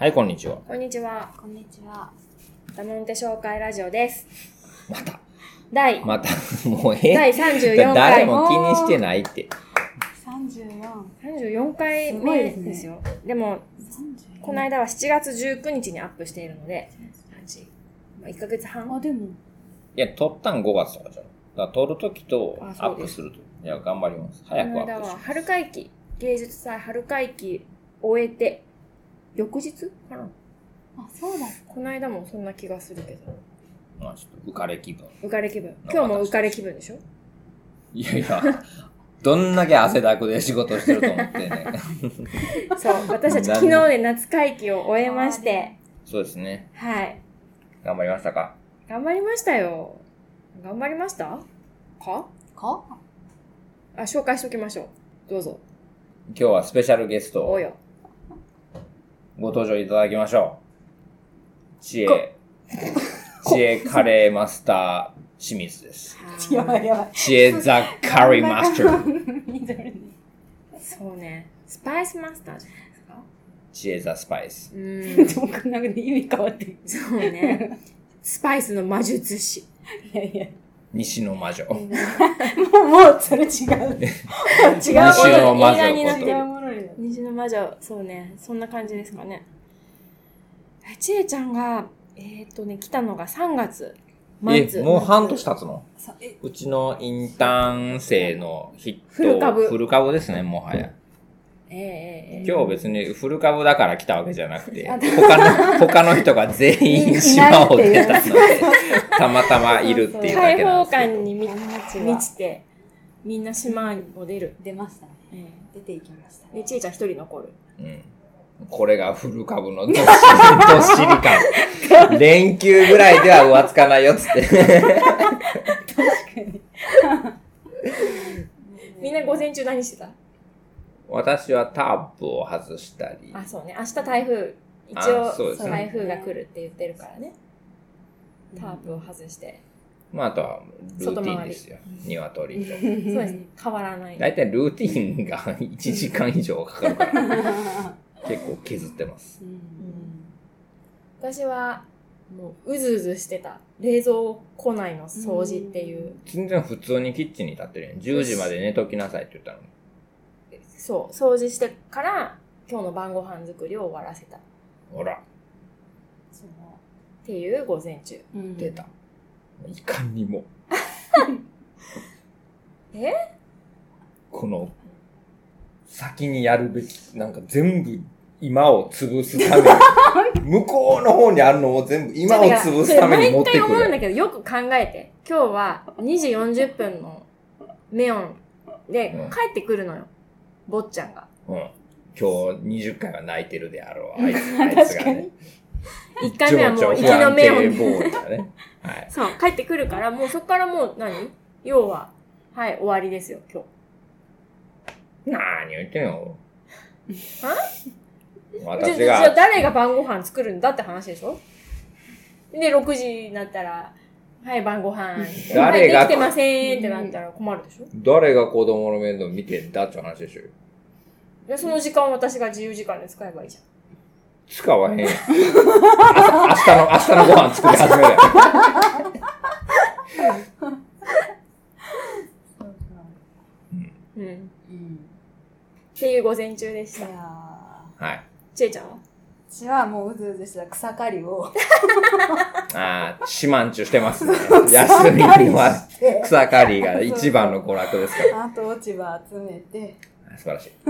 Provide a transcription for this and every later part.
はい、こんにちは。 こんにちは。 こんにちは。 ダモンテ紹介ラジオです。 また、もう第34回。 誰も気にしてないって。 34回目ですよ。でも、この間は7月19日にアップしているので、1ヶ月半。 でも。 いや、撮ったん5月とかじゃん。だから撮るときとアップすると。いや、頑張ります。早くアップします。 この間は春会期、芸術祭春会期終えて、翌日かな。 そうだ。 この間もそんな気がするけど。 まあちょっと浮かれ気分。 浮かれ気分。今日も浮かれ気分でしょ？ いやいや、どんだけ汗だくで仕事してると思ってね。 そう、私たち昨日で夏会期を終えまして。 そうですね。 はい。 頑張りましたか？ 頑張りましたよ。頑張りましたか紹介しときましょう。どうぞ。 今日はスペシャルゲスト。 およ。 ご登場いただきましょう。知恵カレーマスター清水です。 やばい。 知恵ザカレーマスター。 そうね。スパイスマスターじゃないですか？ 知恵ザスパイス。 なんか意味変わってる。 そうね。スパイスの魔術師。 いや。 西の魔女。 もうそれ違う。 西の魔女映画になってる。西の魔女、そうね。そんな感じですかね。ちえちゃんが、来たのが3月末。 もう半年経つの？うちのインターン生のヒット。フル株ですね、もはや。今日別にフル株だから来たわけじゃなくて、他の人が全員島を出たので、たまたまいるっていうだけなんですけど。 開放感に満ちて、みんな島を出ましたね。出ていきましたね。 で、ちえちゃん一人残る。 これがフル株のどっしり感。連休ぐらいでは浮つかないよっつって。 確かに。 みんな午前中何してた？ 私はタープを外したり。 そうね。明日台風、一応台風が来るって言ってるからね。タープを外して。 あとはルーティンですよ。鶏と。そうですね。変わらない。 だいたいルーティンが1時間以上かかるから、結構削ってます。 私は、もう、うずうずしてた。冷蔵庫内の掃除っていう。 全然普通にキッチンに立ってるやん。10時まで寝ときなさいって言ったのに。 そう、掃除してから、今日の晩ご飯作りを終わらせた。 ほら。 っていう午前中。 出た。いかにも。この、先にやるべき、なんか全部今を潰すために、向こうの方にあるのを全部今を潰すために持ってくる。 毎回思うんだけど、よく考えて。今日は2時40分のメオンで帰ってくるのよ。坊ちゃんが。 今日20回は泣いてるであろう。あいつがね。 1回目はもう息のメオンで。はい。 そう、帰ってくるから、もうそこからもう要は、終わりですよ、今日。 何言ってんの？ 私が。じゃあ誰が晩ご飯作るんだって話でしょ？で、6時になったら、晩ご飯。できてませんってなったら困るでしょ？ 誰が子供の面倒見てんだって話でしょ？ いや、その時間を私が自由時間で使えばいいじゃん。 使わへん。明日のご飯作り始める。っていう午前中でした。はい。ちえちゃんは？ 私はもううずうずした草刈りを。 四万十してますね。休みには草刈りが一番の娯楽ですから。 あと落ち葉集めて。 素晴らしい。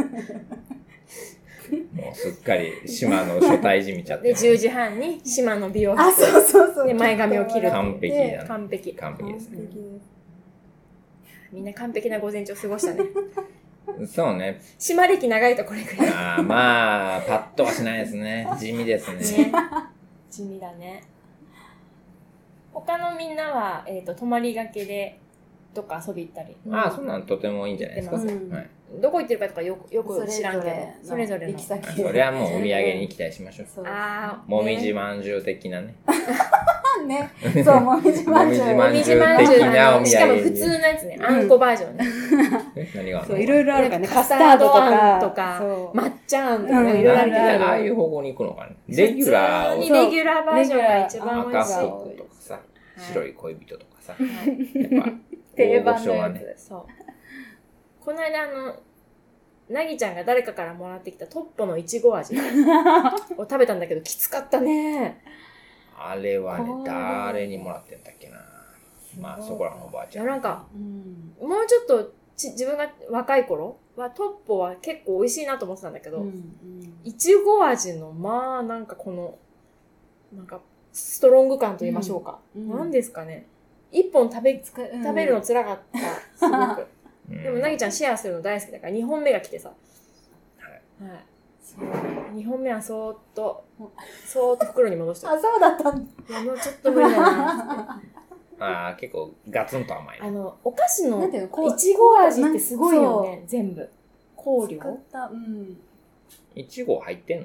もうすっかり島の初対じみちゃって。 で、10時半に島の美容室。 そう。 で、前髪を切る。 完璧だね。 完璧ですね。 みんな完璧な午前中を過ごしたね。 そうね。 島歴長いとこれくらい。 パッとはしないですね。地味ですね。 地味だね。他のみんなは、泊まりがけでどっか遊び行ったり。 ああ、そんなんとてもいいんじゃないですか。はい。 どこ行ってるかとかよく知らんけど、それぞれの。 行き先。 それはもうお土産に期待しましょう。 ああ。 もみじまんじゅう的なね。 ね。そう、もみじまんじゅう。 もみじまんじゅう的なお土産。 しかも普通のやつね。あんこバージョンね。 何がそう、いろいろあるからね。 カスタードあんとか、抹茶あんとか、いろいろあるけど。 ああいう方向に行くのかね。レギュラーを。 普通にレギュラーバージョンが一番美味しい。 赤福とかさ、白い恋人とかさ。やっぱ、 定番のやつ。そう。この間なぎちゃんが誰かからもらってきたトッポのいちご味を食べたんだけどきつかったね。 あれはね、誰にもらってんだっけな。まあそこらのおばあちゃん。 なんか、もうちょっと自分が若い頃はトッポは結構美味しいなと思ってたんだけど、いちご味のまあなんかこのなんかストロング感と言いましょうか。なんですかね。一本食べるの辛かった。すごく。でもなぎちゃんシェアするの大好きだから2本目が来てさ。はい。2本目はそーっと袋に戻してあ、そうだったんだ。 いや、もうちょっと無理だなって。 ああ、結構ガツンと甘い。 お菓子のいちご味ってすごいよね、全部。香料いちご入ってんの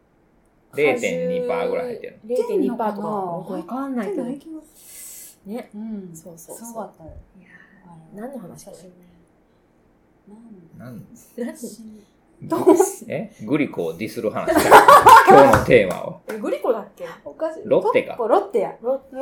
?0.2% ぐらい入ってるの ?0.2% とかわかんないけど。ね。そう。 そうだったよ。 何の話かしら何のグリコをディスる話だ。今日のテーマは。 グリコだっけロッテか。 ロッテや。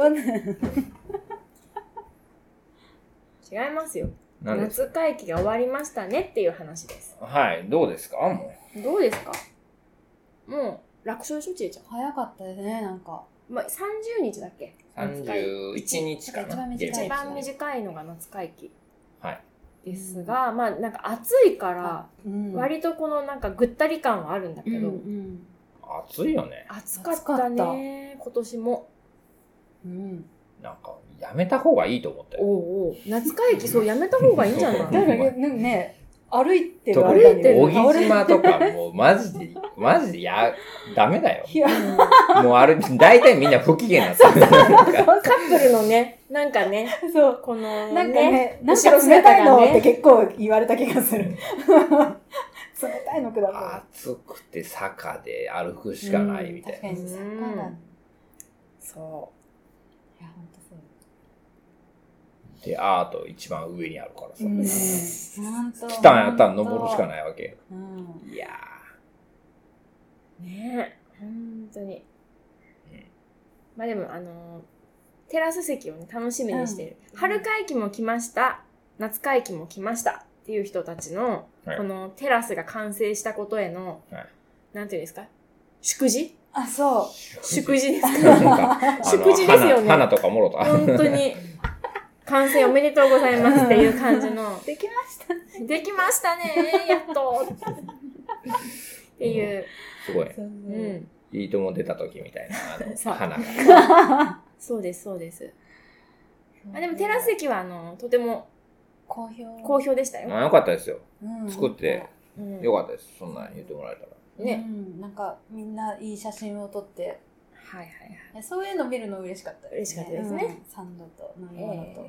違いますよ。夏会期が終わりましたねっていう話です。 はい。どうですかもう。どうですかもう、楽勝でしょちえちゃん。 早かったですね、なんか。 まあ、30日だっけ ?31 日かな。 一番短いのが夏会期。 はい。 ですが、まあなんか暑いから、割とこのなんかぐったり感はあるんだけど。 暑いよね。 暑かったね、今年も。 なんか、やめた方がいいと思ったよ。 夏会期そうやめた方がいいんじゃないだからね、歩いてる小木島とかもうマジでダメだよ。もう大体みんな不機嫌なった。 カップルのね、なんかね、 そう、 このなんかね、なんか冷たいのって結構言われた気がする。冷たいのください。暑くて坂で歩くしかないみたいな。 確かに坂だ。 そう。 いや、ほんとそう。 で、アート一番上にあるからさ。 来たんやったら登るしかないわけ。いやー。ねえ、ほんとに。まあでも、テラス席をね、楽しみにしてる。春会期も来ました。夏会期も来ました。っていう人たちの、このテラスが完成したことへの、なんていうんですか祝辞あ、そう。 祝辞ですか祝辞ですよね。 花とかもろた。 本当に。完成おめでとうございますっていう感じの。 できましたね。 できましたねやっとっていう。 すごい。いいとも出た時みたいな、花が。そうです、そうです。でもテラス席はとても好評でしたよ。 よかったですよ。作ってよかったです。そんなに言ってもらえたら。 ね。なんかみんないい写真を撮って。 はいはい。 そういうの見るの嬉しかったですね。嬉しかったですね。 サンドと飲み物と。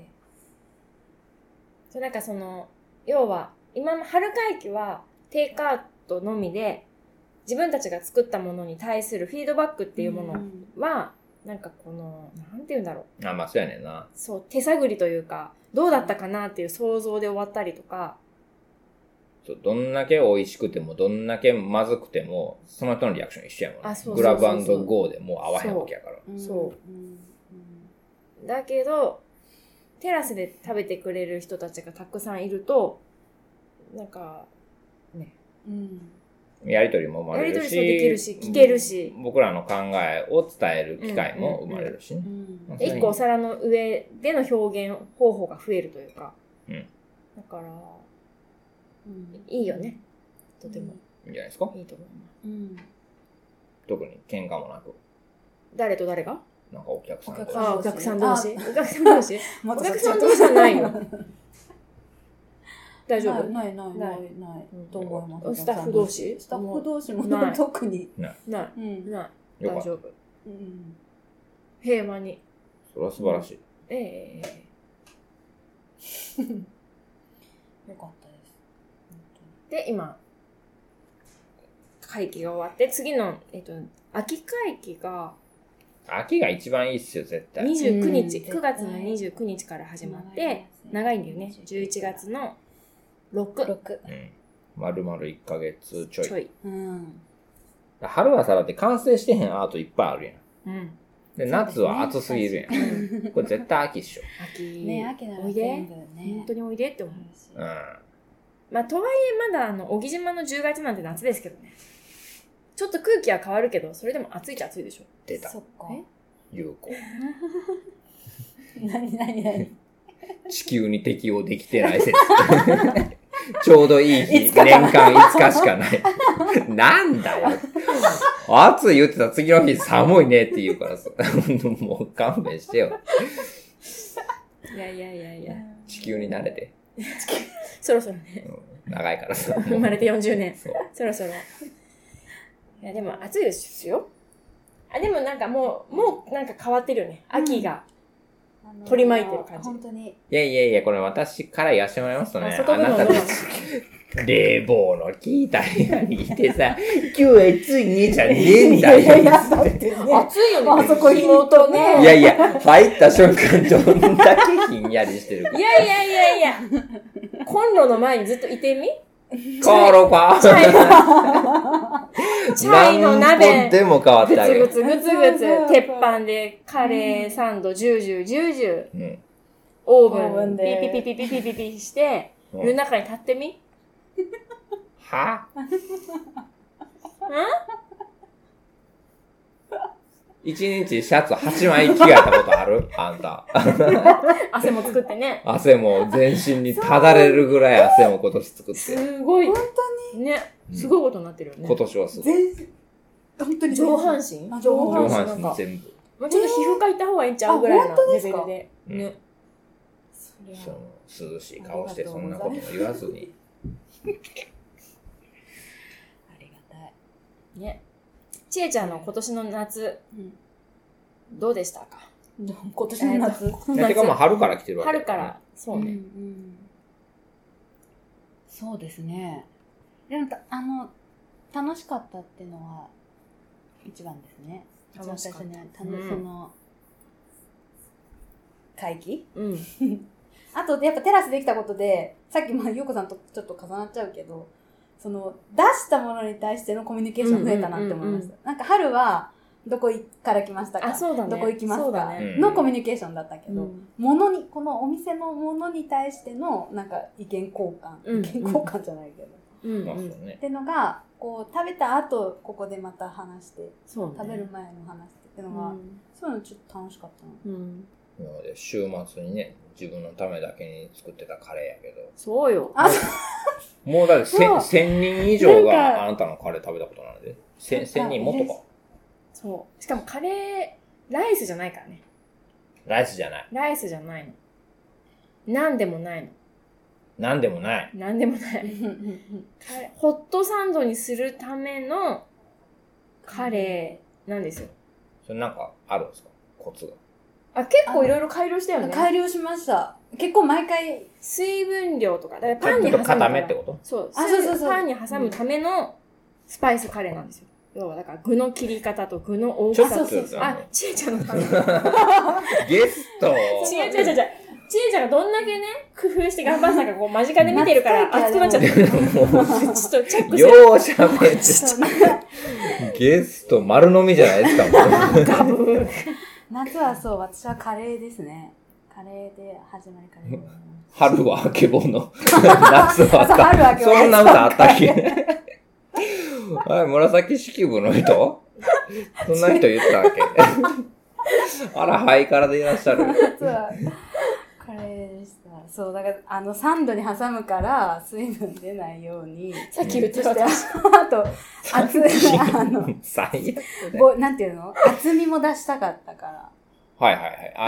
なんか要は、今、春会期はテイクアウトのみで、自分たちが作ったものに対するフィードバックっていうものは、なんかなんて言うんだろう。 まあそうやねんな。 そう、手探りというか、どうだったかなっていう想像で終わったりとか。 どんだけ美味しくても、どんだけまずくても、その人のリアクション一緒やもんね。グラブ&ゴーでもう合わへんわけやから。 そう。だけど、テラスで食べてくれる人たちがたくさんいると、なんか、ね。 やりとりも生まれるし、 やりとりもできるし、聞けるし。 僕らの考えを伝える機会も生まれるしね。 一個お皿の上での表現方法が増えるというか。だから、いいよね。とても。 いいんじゃないですか。 いいと思います。 特に喧嘩もなく。 誰と誰がなんかお客さん同士。 お客さん同士お客さん同士お客さん同士じゃないよ。大丈夫ないと思います。 スタッフ同士スタッフ同士も特に。 ない。大丈夫。平和に。 それは素晴らしい。 よかったです。 で、今、会期が終わって、次の、秋会期が、 秋が一番いいっすよ、絶対。 29日、9月の29日から始まって、長いんだよね。11月の6。 丸々1ヶ月ちょい。 うん。 春はさ、だって完成してへんアートいっぱいあるやん。 うん。 で、夏は暑すぎるやん。これ絶対秋っしょ。 秋。 ね、秋ならおいで。本当においでって思う。まあ、とはいえまだ、小木島の10月なんて夏ですけどね。ちょっと空気は変わるけど、それでも暑いっちゃ暑いでしょ。 出た。 そっか。 有効。 何地球に適応できてない説。ちょうどいい日、年間5日しかない。なんだよ。暑い言ってた次の日寒いねって言うからさ。もう勘弁してよ。 いや。 地球に慣れて。 そろそろね。 長いからさ。 生まれて40年。そろそろ。いや、でも暑いですよ。でもなんかもうなんか変わってるよね。秋が取り巻いてる感じ。 本当に。 いや、これ私から言わせてもらいますとね、あなたたち、冷房の効いた部屋にいてさ、今日は暑いねじゃねえんだよ。 暑いよね。 あそこ妹ね。 いや、入った瞬間どんだけひんやりしてるか。 いや。コンロの前にずっといてみ？ 変わろうか。 チャイの鍋。 何本でも変わってあげる。 グツグツ、鉄板でカレーサンド、ジュージュー、オーブンでピピして、夜中に立ってみ？ は？一日シャツ8枚着替えたことある？あんた。 汗も作ってね。 汗も全身にただれるぐらい汗も今年作って。 すごい。 本当にね。すごいことになってるよね。 今年はすごい。 本当に上半身全部。 もうちょっと皮膚科行った方がいいんちゃうぐらいのレベルで。ね。 涼しい顔してそんなことも言わずに。 ありがたい。 ね。ちえちゃんの今年の夏、どうでしたか？ 今年の夏。 てかもう春から来てるわけ。 春から、そうね。 そうですね。でも楽しかったっていうのは一番ですね。 楽しかった。 その会議？ あとやっぱテラスできたことで、さっきゆうこさんとちょっと重なっちゃうけど、その出したものに対してのコミュニケーション増えたなって思いました。なんか春はどこから来ましたか？ そうだね。 どこ行きますか？ ね、 のコミュニケーションだったけど、このお店のものに対してのなんか意見交換じゃないけど。ってのが、こう食べた後、ここでまた話して、食べる前の話っていうのが、そういうのちょっと楽しかったな。 今まで週末にね、自分のためだけに作ってたカレーやけど。 そうよ。 もうだって1000人以上があなたのカレー食べたことなんで。1000人もっとか。 そう。しかもカレー、ライスじゃないからね。 ライスじゃない。 ライスじゃないの。なんでもないの。 なんでもない。 なんでもない。ホットサンドにするためのカレーなんですよ。 それなんかあるんですか？コツが。 結構いろいろ改良したよね。 改良しました。結構毎回。 水分量とか。だからパンに挟む。 固めってこと？ そう。パンに挟むためのスパイスカレーなんですよ。要はだから具の切り方と具の大きさと。ちえちゃんのため。 ゲスト。 違う。ちえちゃんがどんだけね、工夫して頑張ったかこう間近で見てるから熱くなっちゃった。ちょっとチェックして。 よう喋ってゲスト丸飲みじゃないですか。 ガブー。 夏はそう、私はカレーですね。カレーで始まりカレー。 春はあけぼの。夏はか。そんな歌あったっけ？紫式部の人？そんな人言ったっけ？あら、ハイカラでいらっしゃる。 夏はカレーでした。そう、だからサンドに挟むから水分出ないように。 さっき言ってた。 あと、厚なんていうの？厚みも出したかったから。 はい。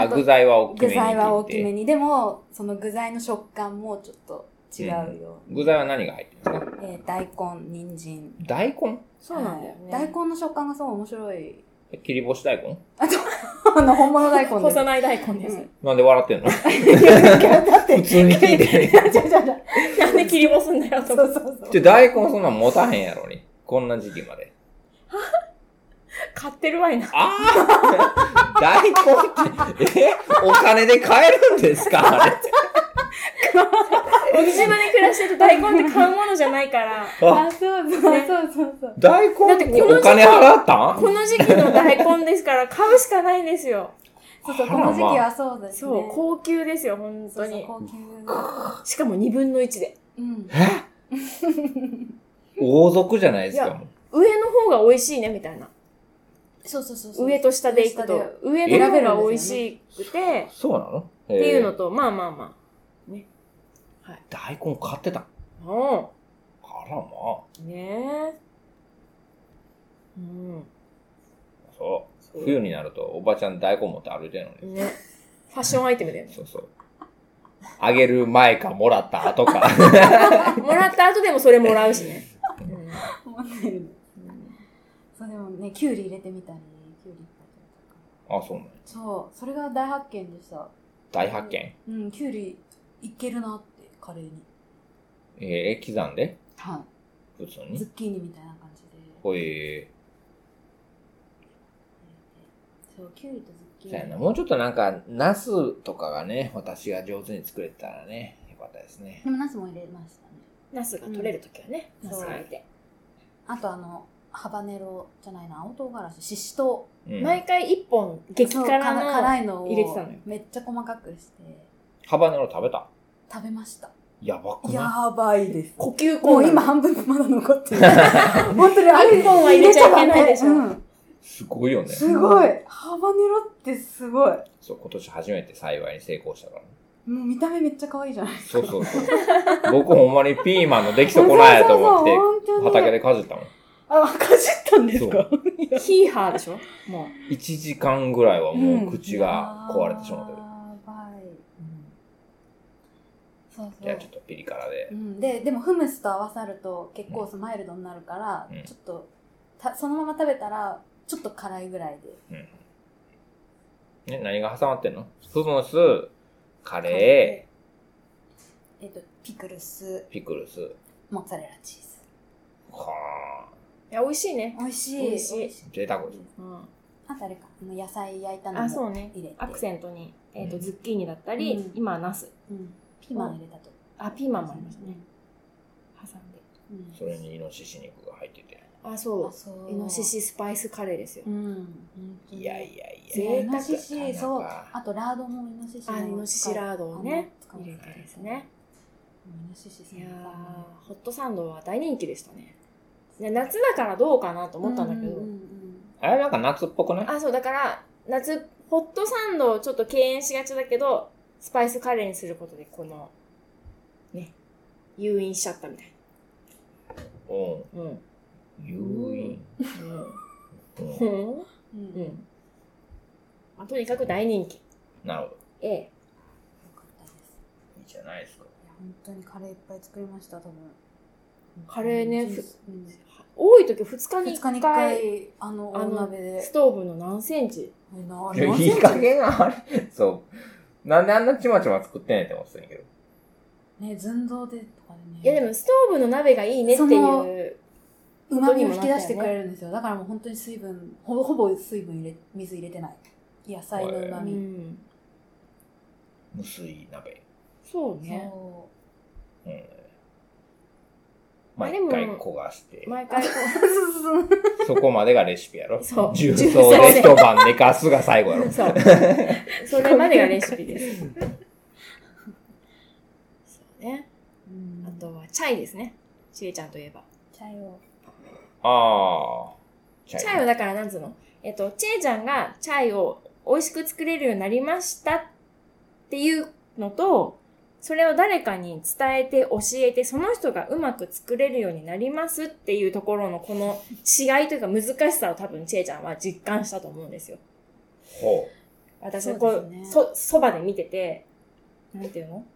具材は大きめに。 具材は大きめに。でも、その具材の食感もちょっと違うよ。 具材は何が入ってるんですか？ 大根、人参。 大根？ そうなんだよね。 大根の食感がすごい面白い。 切り干し大根？ 本物大根です。 干さない大根です。 なんで笑ってんの？だって普通に聞いて。 なんで切り干すんだよ、と。 大根そんなん持たへんやろに。こんな時期まで。 買ってるわいな。 大根って、お金で買えるんですかあれ。 小木島で暮らしてると大根って買うものじゃないから。 そう。 大根ってお金払ったん？ この時期の大根ですから買うしかないんですよ。 この時期はそうですね。 そう、高級ですよ、本当に。 高級。 しかも2分の1で。 王族じゃないですか。 上の方が美味しいね、みたいな。 そう。 上と下でいくと、上の方が美味しくて、 そうなの？ っていうのと、まあ。ね。 はい。大根買ってた。あらまあ。 ねえ。 そう。冬になるとおばちゃん大根持って歩いてるのに。 ね。ファッションアイテムだよね。 そう。あげる前かもらった後か。 もらった後でもそれもらうしね。 そうでもね、キュウリ入れてみたり、 そうなの？ そう、それが大発見でした。 大発見？ キュウリいけるなって、カレーに。 刻んで？ はい。 普通に？ ズッキーニみたいな感じで。そう、キュウリとズッキーニ。 そうやな。もうちょっとなんか、ナスとかがね、私が上手に作れたらね、よかったですね。 でもナスも入れましたね。 ナスが取れるときはね、ナスが入れて。 あとハバネロじゃないな、青唐辛子、シシトウ。 毎回1本激辛の辛いのを入れてたのよ。 めっちゃ細かくして。 ハバネロ食べた？ 食べました。 やばくない？ やばいです。 呼吸もう今半分まだ残ってる。本当に 1本は入れちゃいけないでしょ。 すごいよね。 すごい。ハバネロってすごい。 そう、今年初めて幸いに成功したからね。 もう見た目めっちゃ可愛いじゃないですか。 そう。僕ほんまにピーマンの出来損ないやと思って、畑でかじったもん。 かじったんですか？ ヒーハーでしょ？もう。1時間ぐらいはもう口が壊れてしまってる。いや、ちょっとピリ辛で。 でもフムスと合わさると結構マイルドになるから、ちょっと、そのまま食べたら、ちょっと辛いぐらいで。何が挟まってんの？フムス、カレー、ピクルス、モッツァレラチーズ。 はぁ。 いや、美味しいね。 美味しい。 贅沢です。 あとあれか、野菜焼いたのも入れて。 アクセントに、ズッキーニだったり、今はナス。 ピーマン入れたと。 ピーマンもありましたね。挟んで。 それにイノシシ肉が入ってて。 そう。イノシシスパイスカレーですよ。 いや。 贅沢。 イノシシ、そう。あとラードもイノシシの。 イノシシラードをね、入れてですね。 イノシシ。 いやホットサンドは大人気でしたね。夏だからどうかなと思ったんだけど。 あれなんか夏っぽくない？ そう、だから、ホットサンドをちょっと敬遠しがちだけど、スパイスカレーにすることで、ね、誘引しちゃったみたいな。 誘引。 とにかく大人気。 なるほど。 よかったです。 いいじゃないですか。 本当にカレーいっぱい作りました、多分。 カレーね、多い時2日に1回、 お鍋で。 ストーブの何センチ？ いい加減あれ。そう。なんであんなちまちま作ってんねんって思ってたんやけど。 ね、寸胴でとかでね。 いやでもストーブの鍋がいいねっていう。 旨味を引き出してくれるんですよ。だからもう本当にほぼ水水入れてない。野菜の旨味。 無水鍋。 そうね。 毎回焦がして。そこまでがレシピやろ。 そう。 重曹で一晩寝かすが最後やろ。 そう。それまでがレシピです。そうね。あとはチャイですね。ちえちゃんといえば。 チャイを。 チャイをだからなんつうの？ちえちゃんがチャイを美味しく作れるようになりましたっていうのと、それを誰かに伝えて教えて、その人がうまく作れるようになりますっていうところのこの違いというか難しさを多分ちえちゃんは実感したと思うんですよ。私はそばで見てて、なんていうの？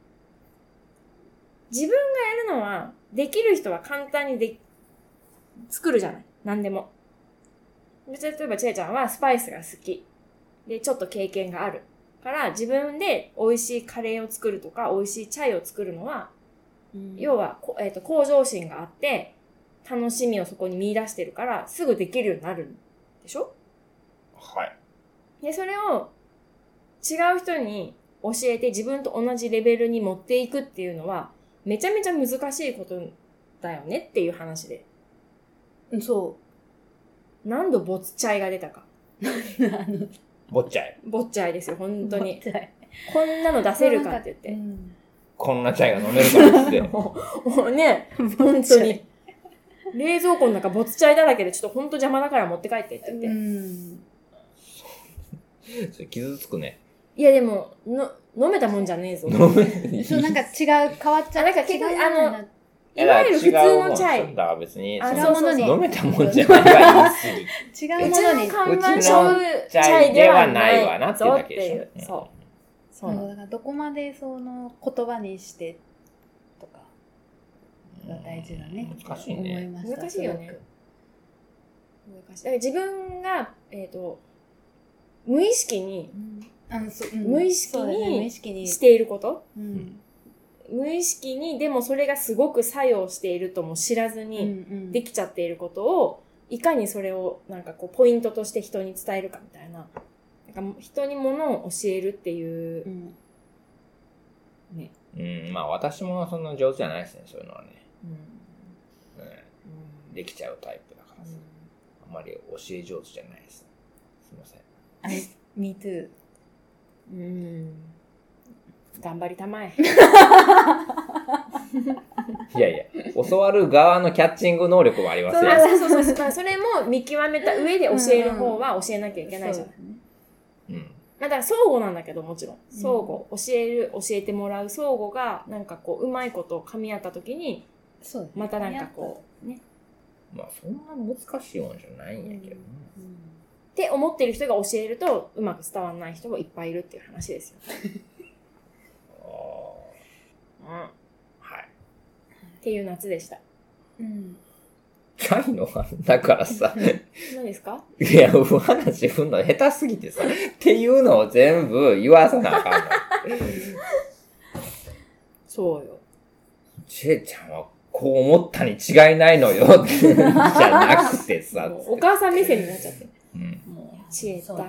自分がやるのは、できる人は簡単に作るじゃない。何でも。 例えばちえちゃんはスパイスが好き。で、ちょっと経験がある。から自分で美味しいカレーを作るとか、美味しいチャイを作るのは、要は、向上心があって、楽しみをそこに見出してるから、すぐできるようになるんでしょ？ はい。 で、それを違う人に教えて自分と同じレベルに持っていくっていうのは、めちゃめちゃ難しいことだよねっていう話で。 そう。 何度ボツチャイが出たか。 ぼっちゃい。 ぼっちゃいですよ、本当に。こんなの出せるかって言って。 こんなチャイが飲めるからって。 もうね、本当に。冷蔵庫の中ぼっちゃいだらけでちょっと本当邪魔だから持って帰ってって言って。 それ傷つくね。 いやでも、飲めたもんじゃねえぞ。 そう、なんか違う、変わっちゃう。 なんか結局、いわゆる普通のチャイ。 だから別に、 違うものに。 飲めたもんじゃないわ、言い過ぎ。 違うものに。 うちの看板商チャイではないわなっていうだけでしょ。そう。 そう。だからどこまでその言葉にしてとかが大事だね。 難しいね。 難しいよね。難しい。だから自分が、無意識に、無意識にしていること、無意識に、でもそれがすごく作用しているとも知らずにできちゃっていることを、いかにそれをなんかこうポイントとして人に伝えるかみたいな、なんか人に物を教えるっていう、 ね。まあ私もそんな上手じゃないですね、そういうのはね。できちゃうタイプだからさ。あんまり教え上手じゃないです。すいません。 Me too。 頑張りたまえ。 いやいや、教わる側のキャッチング能力もありますよ。 そう。まあ、それも見極めた上で教える方は教えなきゃいけないじゃない。まあ、だから相互なんだけど、もちろん。相互。教えてもらう相互が、なんかこう、うまいこと噛み合った時に、またなんかこう、ね。 まあ、そんな難しいもんじゃないんやけどね。 って思ってる人が教えると、うまく伝わらない人もいっぱいいるっていう話ですよ。 はい。 っていう夏でした。 ないのだからさ。 何ですか？ いや、話振んの下手すぎてさ。っていうのを全部言わさなあかんの。 そうよ。 ちえちゃんはこう思ったに違いないのよ。じゃなくてさ。 お母さん目線になっちゃって。ちえたら。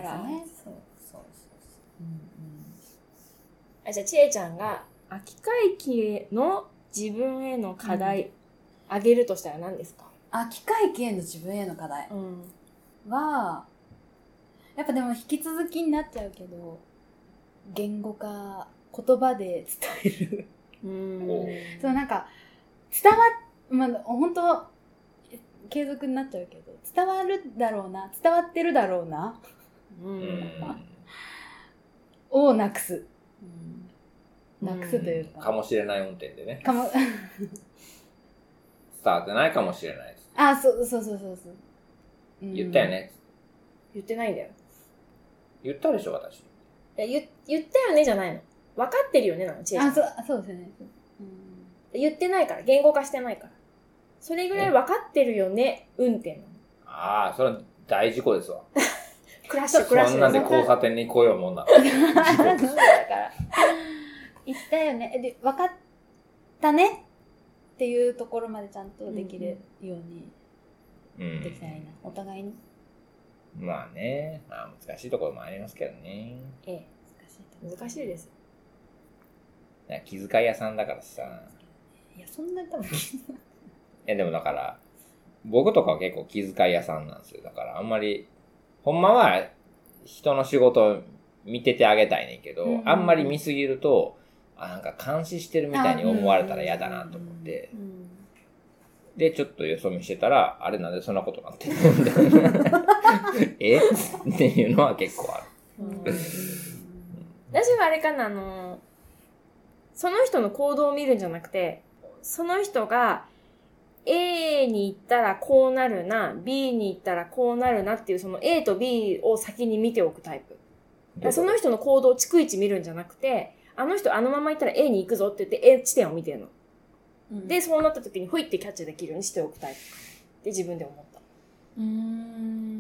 じゃあちえちゃんが秋会期の自分への課題あげるとしたら何ですか？ 秋会期への自分への課題は、やっぱでも引き続きになっちゃうけど、言語化、言葉で伝える。そうなんかまあ本当継続になっちゃうけど、伝わるだろうな、伝わってるだろうな、をなくす。なくすというかもしれない運転でね。 伝わってないかもしれないです。 そう。 言ったよね。 言ってないんだよ。 言ったでしょ、私。 言ったよねじゃないの。分かってるよねなの、ちえちゃん。 そうですね。 言ってないから、言語化してないから。それぐらい分かってるよね、運転なの。それは大事故ですわ。 クラッシュ。 そんなんで交差点に来ようもんな。 だから言ったよね。で、分かったねっていうところまでちゃんとできるようにできたらいいな。お互いに。 まあね。難しいところもありますけどね。 難しいです。 気遣い屋さんだからさ。 いや、そんな多分。 でもだから、僕とかは結構気遣い屋さんなんですよ。だからあんまり、ほんまは人の仕事見ててあげたいねんけど、あんまり見すぎると、なんか監視してるみたいに思われたら嫌だなと思って、で、ちょっとよそ見してたら、あれなんでそんなことなってるんだっていうのは結構ある。 私はあれかな、その人の行動を見るんじゃなくて、その人が A に行ったらこうなるな、B に行ったらこうなるなっていうその A と B を先に見ておくタイプ。その人の行動を逐一見るんじゃなくて、あの人あのまま行ったら A に行くぞって言って A 地点を見てるの。で、そうなった時にふいってキャッチできるようにしておくタイプ。って自分で思った。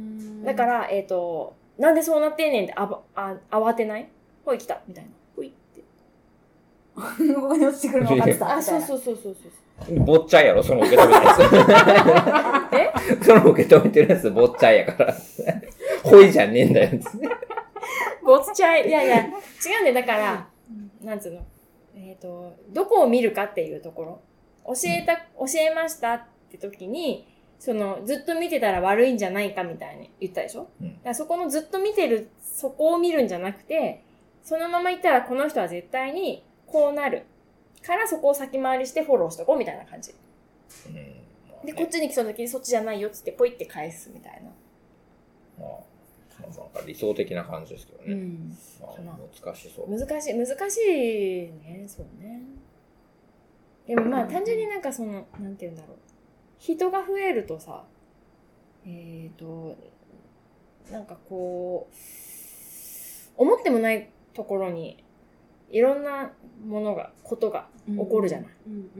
だから、なんでそうなってんねんって慌てない？ほい来たみたいな。ほいって。 ここに落ちてくるの分かってた。 あ、そう。 ぼっちゃいやろ、その受け止めたやつ。その受け止めてるやつぼっちゃいやから。ほいじゃねえんだよ。 ぼっちゃい。いや、違うんで、だから、なんつうの。どこを見るかっていうところ。教えましたって時に、ずっと見てたら悪いんじゃないかみたいに言ったでしょ？だからそこのずっと見てる、そこを見るんじゃなくて、そのままいったらこの人は絶対にこうなる。からそこを先回りしてフォローしとこうみたいな感じ。で、こっちに来た時にそっちじゃないよっつってポイって返すみたいな。 なんか理想的な感じですけどね。難しそう。 難しいね、そうね。でもまあ単純になんかなんて言うんだろう。人が増えるとさ、なんかこう、思ってもないところにいろんなことが起こるじゃない。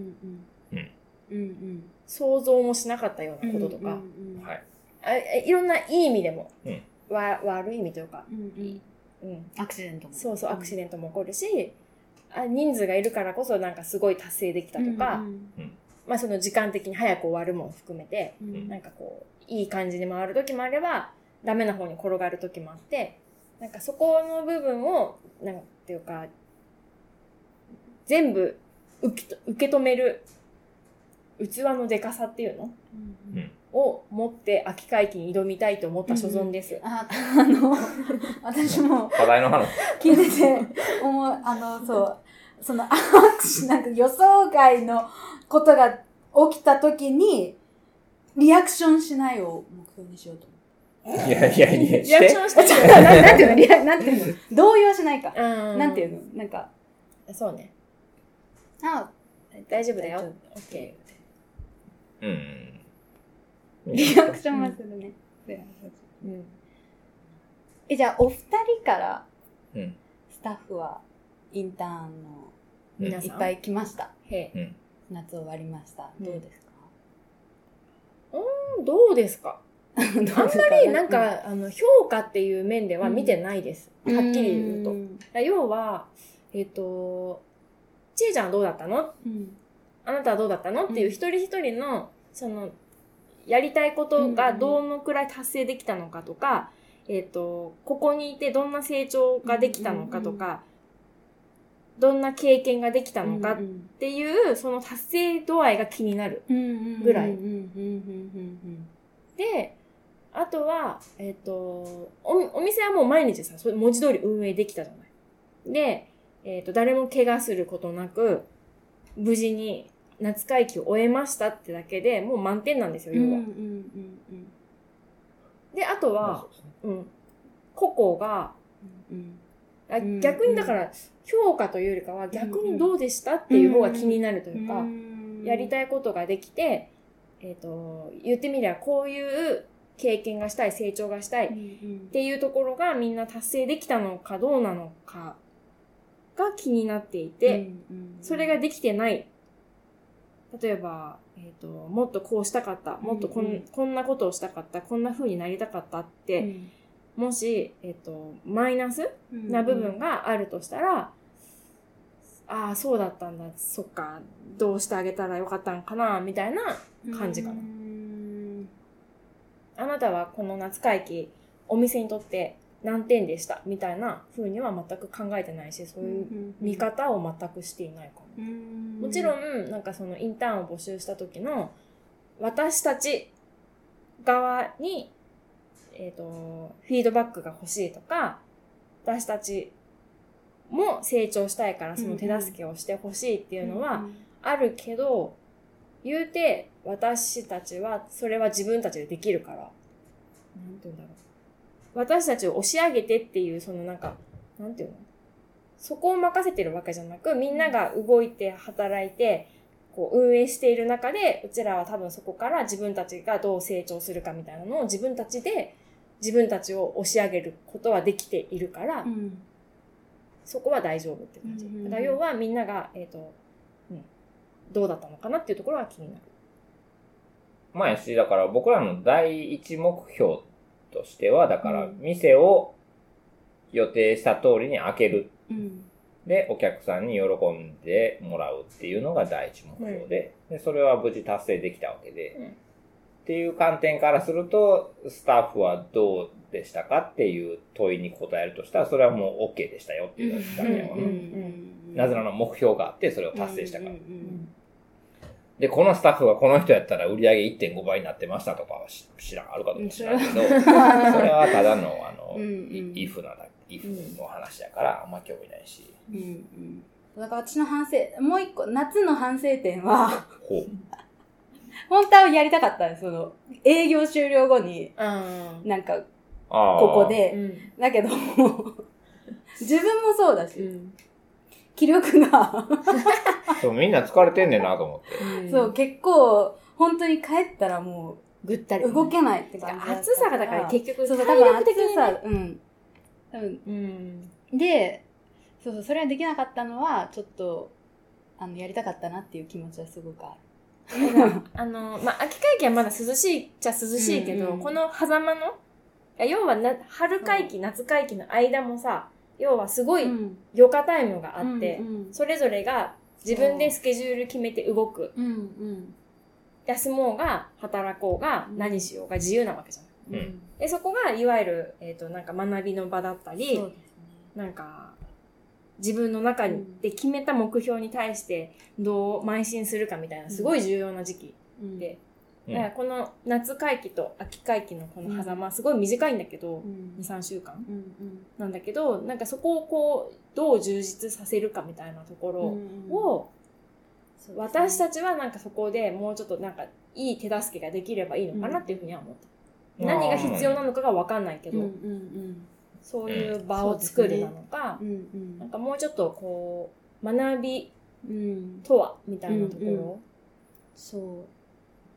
想像もしなかったようなこととか、いろんないい意味でも、悪い意味というか、 アクシデントも。 そう、アクシデントも起こるし、人数がいるからこそなんかすごい達成できたとか、まあその時間的に早く終わるも含めて、なんかこう、いい感じに回る時もあれば、ダメな方に転がる時もあって、なんかそこの部分を、なんていうか、全部受け止める器のでかさっていうの、を持って秋会期に挑みたいと思った所存です。 私も課題の話聞いててなんか予想外のことが起きた時にリアクションしないを目標にしようと思って。 いやリアクションしてなんていうの動揺しないか。なんていうのなんか。 そうね。大丈夫だよ。OK。 リアクションはするね。じゃあ、お二人から、スタッフは、インターンの、いっぱい来ました。夏終わりました。どうですか？ どうですか？あんまりなんか、評価っていう面では見てないです。はっきり言うと。要は、ちえちゃんはどうだったの？あなたはどうだったの？っていう一人一人の、やりたいことがどのくらい達成できたのかとか、ここにいてどんな成長ができたのかとか、どんな経験ができたのかっていう、その達成度合いが気になるぐらい。で、あとは、お店はもう毎日さ、文字通り運営できたじゃない。で、誰も怪我することなく、無事に夏会期を終えましたってだけでもう満点なんですよ、要は。で、あとは、個々が、逆にだから、評価というよりかは逆にどうでしたっていう方が気になるというか、やりたいことができて、言ってみればこういう経験がしたい、成長がしたいっていうところがみんな達成できたのかどうなのかが気になっていて、それができてない。例えば、もっとこうしたかった、もっとこんなことをしたかった、こんな風になりたかったって、もし、マイナスな部分があるとしたら、ああ、そうだったんだ、そっか、どうしてあげたらよかったのかな、みたいな感じかな。あなたはこの夏会期、お店にとって何点でした、みたいな風には全く考えてないし、そういう見方を全くしていないかも。もちろん、なんかそのインターンを募集した時の、私たち側に、フィードバックが欲しいとか、私たちも成長したいからその手助けをしてほしいっていうのはあるけど、言うて私たちはそれは自分たちでできるから、なんていうんだろう。私たちを押し上げてっていう、なんか、なんていうの？そこを任せてるわけじゃなく、みんなが動いて働いて、こう運営している中で、うちらは多分そこから自分たちがどう成長するかみたいなのを自分たちで自分たちを押し上げることはできているから、そこは大丈夫って感じ。だから要はみんなが、どうだったのかなっていうところは気になる。 まあやし、だから僕らの第一目標としては、だから店を予定した通りに開ける。で、お客さんに喜んでもらうっていうのが第一目標で、それは無事達成できたわけで、っていう観点からすると、スタッフはどうでしたかっていう問いに答えるとしたら、それはもう OK でしたよっていうだけやわな。なぜなら目標があってそれを達成したから。で、このスタッフがこの人やったら売り上げ 1.5 倍になってましたとかは知らん、あるかどうか知らんけど、それはただのイフの話だからあんま興味ないし。 だから私の反省、もう一個、夏の反省点は、本当はやりたかったんです。その、営業終了後に、なんか、ここで、だけど、自分もそうだし、気力がそうみんな疲れてんねんなと思って。 そう、結構、本当に帰ったらもう、ぐったり。動けないって感じ。 暑さがだから結局、 そう、多分暑さ、で、そうそれはできなかったのは、ちょっと、やりたかったなっていう気持ちはすごくある。 秋会期はまだ涼しいっちゃ涼しいけど、この狭間の、要は春会期、夏会期の間もさ、要はすごい余暇タイムがあって、それぞれが自分でスケジュール決めて動く。休もうが、働こうが、何しようが自由なわけじゃない。でそこが、いわゆる、なんか学びの場だったり、なんか、自分の中で決めた目標に対してどう邁進するかみたいなすごい重要な時期で、だからこの夏会期と秋会期のこの狭間すごい短いんだけど、2、3週間なんだけど、なんかそこをこうどう充実させるかみたいなところを、私たちはなんかそこでもうちょっとなんかいい手助けができればいいのかなっていうふうには思った。何が必要なのかが分かんないけど、そういう場を作るなのか、なんかもうちょっとこう、学びとは、みたいなところ。 そう。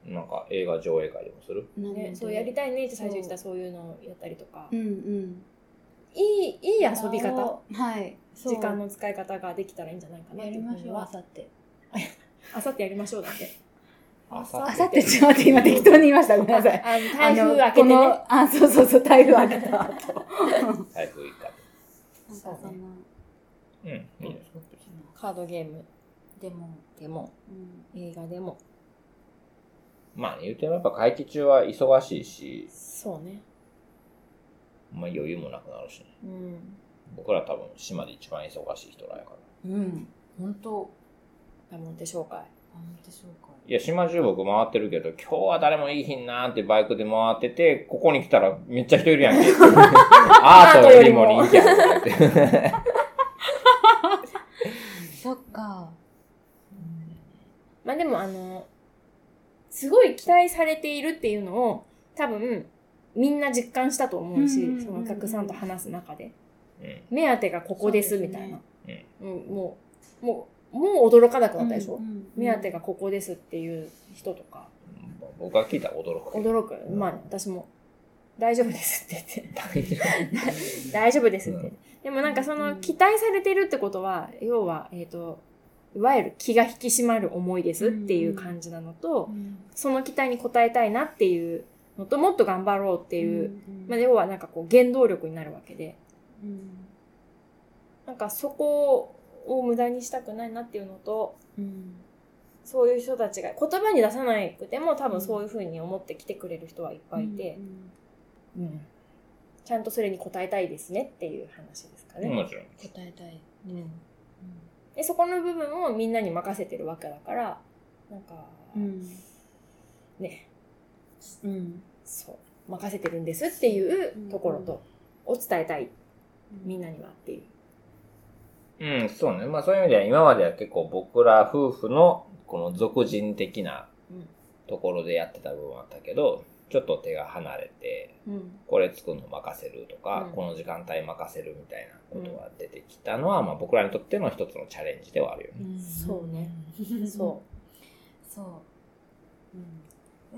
なんか映画上映会でもする？ ね、そうやりたいねって最初言ってたそういうのをやったりとか。いい遊び方。 はい。 時間の使い方ができたらいいんじゃないかなっていうふうには。 あさって。 あさってやりましょうだって。 あさってちょっと待って、今適当に言いました。ごめんなさい。 台風明けてね。 そう、台風明けた後。 台風か。 なんかそんな。 いいですか。 カードゲームでも、 映画でも。 まあ、言うてもやっぱ会期中は忙しいし。 そうね。 まあ余裕もなくなるしね。僕ら多分島で一番忙しい人らやから。 本当。 ダモンテ紹介。 いや、島中僕回ってるけど、今日は誰もいい日なーってバイクで回ってて、ここに来たらめっちゃ人いるやんけ。アートよりも人気やんって。 そっか。 まあでもすごい期待されているっていうのを多分みんな実感したと思うし、そのお客さんと話す中で。目当てがここですみたいな。もう驚かなくなったでしょ、目当てがここですっていう人とか。 僕が聞いたら驚く。 驚く。まあ、私も、大丈夫ですって言って。大丈夫ですって。でもなんかその、期待されてるってことは、要は、いわゆる気が引き締まる思いですっていう感じなのと、その期待に応えたいなっていうのと、もっと頑張ろうっていう、まあ、要はなんかこう、原動力になるわけで。なんかそこを無駄にしたくないなっていうのと、そういう人たちが言葉に出さなくても多分そういう風に思って来てくれる人はいっぱいいて、ちゃんとそれに応えたいですねっていう話ですかね。 もちろん。 応えたい。 でそこの部分をみんなに任せてるわけだから、なんか、ね、そう任せてるんですっていうところと、を伝えたい、みんなにはっていう。 そうね。まあそういう意味では今までは結構僕ら夫婦のこの属人的なところでやってた部分はあったけど、ちょっと手が離れて、これ作るの任せるとか、この時間帯任せるみたいなことが出てきたのは、まあ僕らにとっての一つのチャレンジではあるよね。 そうね。そう。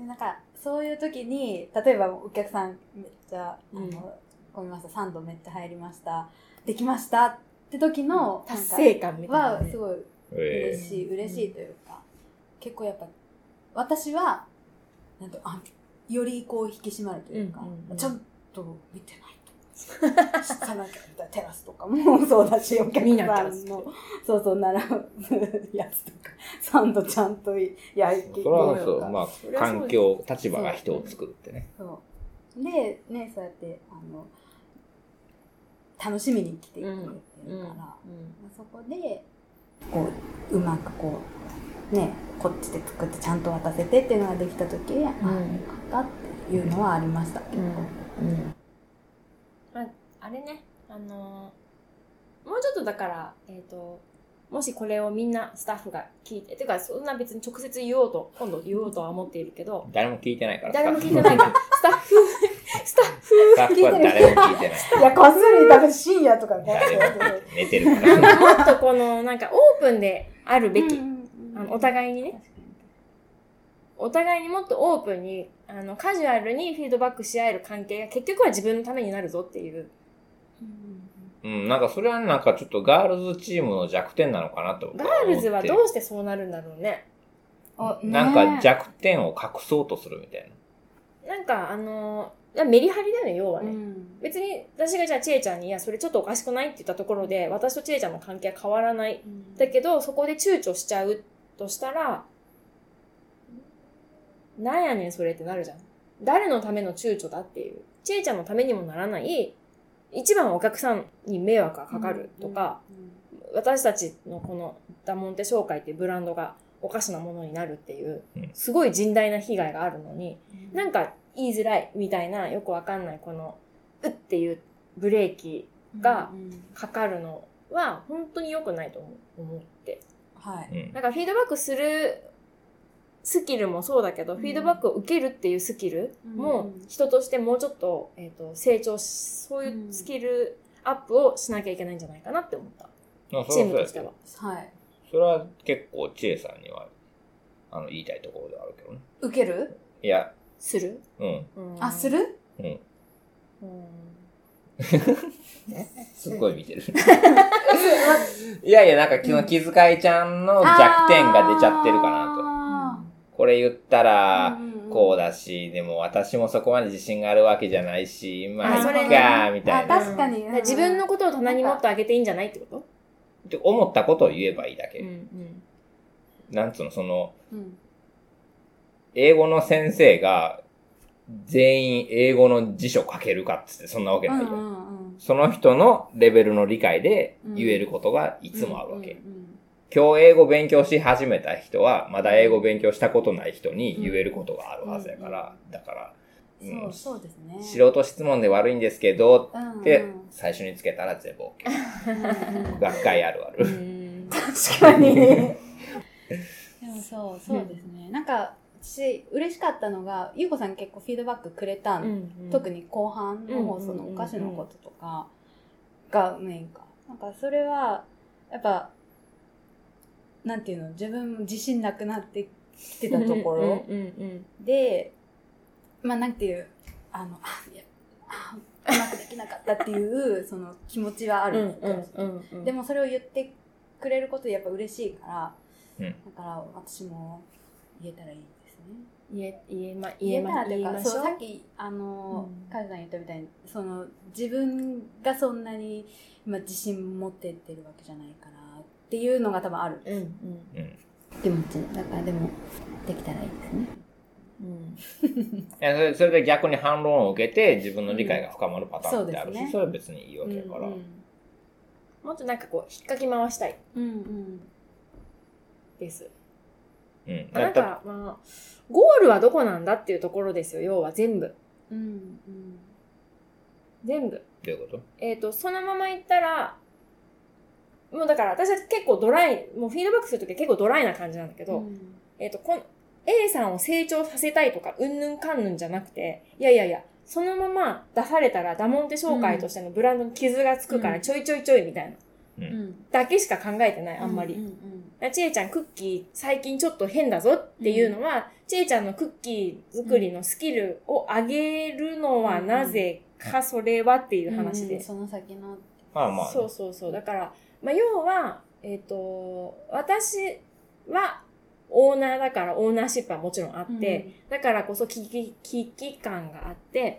でなんかそういう時に、例えばお客さんめっちゃ込みました、3度めっちゃ入りました、できましたって時の達成感みたいな、 はすごい嬉しいというか、結構やっぱ私はなんとよりこう引き締まるというか、ちょっとと見てないと。さなきゃテラスとかもそうだし、お客さんの、そうそう、並ぶやつとか、サンドちゃんと焼いて。 それはそう、まあ、環境、立場が人を作るってね。 そう。で、ね、そうやって、楽しみに来てくれてるから、そこで、こう、うまくこう、ね、こっちで作ってちゃんと渡せてっていうのができたとき、よかったっていうのはありましたけど。 あれね、もうちょっとだから、もしこれをみんなスタッフが聞いて、てかそんな別に直接今度言おうとは思っているけど。 誰も聞いてないから。 誰も聞いてないから。スタッフは誰も聞いてない。 いや、こっそり多分深夜とか寝てるから。 もっとこの、なんかオープンであるべき。お互いにね。お互いにもっとオープンに、カジュアルにフィードバックし合える関係が結局は自分のためになるぞっていう。 なんかそれはなんかちょっとガールズチームの弱点なのかなと思って。 ガールズはどうしてそうなるんだろうね。 なんか弱点を隠そうとするみたいな。なんかメリハリだよね、要はね。別に私がじゃあちえちゃんに、いや、それちょっとおかしくないって言ったところで、私とちえちゃんの関係は変わらない。だけど、そこで躊躇しちゃうとしたら、なんやねんそれってなるじゃん。誰のための躊躇だっていう。ちえちゃんのためにもならない、一番お客さんに迷惑がかかるとか、私たちのこのダモンテ商会っていうブランドがおかしなものになるっていう、すごい甚大な被害があるのに、なんか言いづらいみたいなよくわかんないこの、うっていうブレーキがかかるのは本当に良くないと思って。 はい。 なんかフィードバックするスキルもそうだけど、フィードバックを受けるっていうスキルも人としてもうちょっと、成長そういうスキルアップをしなきゃいけないんじゃないかなって思った。チームとしては。 はい。 それは結構ちえさんには言いたいところではあるけどね。受ける？ いや。 する？ あ、する？ すっごい見てる。いやいや、なんか昨日気遣いちゃんの弱点が出ちゃってるかなと。これ言ったら、こうだし、でも私もそこまで自信があるわけじゃないし、まあ、いっか、みたいな。 確かに。 自分のことを棚にもっと上げていいんじゃないってことって思ったことを言えばいいだけ。なんつうの、英語の先生が全員英語の辞書書けるかっつってそんなわけないよ。その人のレベルの理解で言えることがいつもあるわけ。今日英語勉強し始めた人は、まだ英語勉強したことない人に言えることがあるはずやから、だから、 そうですね。 素人質問で悪いんですけど、って最初につけたら全部 OK。学会あるある。 確かに。でもそうですね。なんか、私、嬉しかったのが、ゆうこさん結構フィードバックくれた特に後半の放送のお菓子のこととかがメインか。なんかそれは、やっぱ、なんていうの、自分も自信なくなってきてたところで、まあなんていう、うまくできなかったっていう、その気持ちはあるんですよ。でもそれを言ってくれることでやっぱ嬉しいから、だから私も言えたらいいですね。 言えたらというか、 そう、さっき、カズさん言ったみたいに、その、自分がそんなに今自信持ってってるわけじゃないから、っていうのが多分あるんです。気持ち。だからでも、できたらいいですね。 いやそれで逆に反論を受けて自分の理解が深まるパターンってあるし、それは別にいいわけだから。 もっとなんかこう、引っかき回したい。です。なんか、まあ、ゴールはどこなんだっていうところですよ、要は全部。全部。 どういうことそのまま言ったら、もうだから私は結構ドライ、もうフィードバックするときは結構ドライな感じなんだけど、A さんを成長させたいとか、うんぬんかんぬんじゃなくて、いや、そのまま出されたらダモンテ商会としてのブランドに傷がつくからちょいちょいみたいな。だけしか考えてない、あんまり。ちえちゃんクッキー最近ちょっと変だぞっていうのは、ちえちゃんのクッキー作りのスキルを上げるのはなぜかそれはっていう話で。 その先の。 まあ。 そう。だから、まあ、要は、私は、 オーナーだからオーナーシップはもちろんあって、だからこそ危機感があって、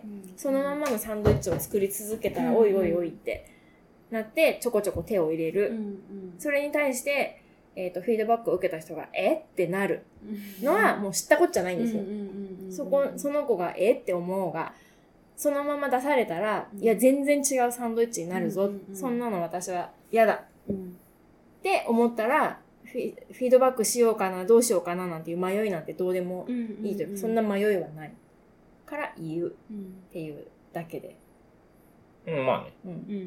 そのままのサンドイッチを作り続けたら、おいおいおいってなって、ちょこちょこ手を入れる。それに対して、フィードバックを受けた人が、ってなるのはもう知ったこっちゃないんですよ。その子が、って思うが、そのまま出されたら、いや、全然違うサンドイッチになるぞ。そんなの私は嫌だ。って思ったら、フィードバックしようかな、どうしようかななんていう迷いなんてどうでもいいというか、そんな迷いはない。から言うっていうだけで。 まあね。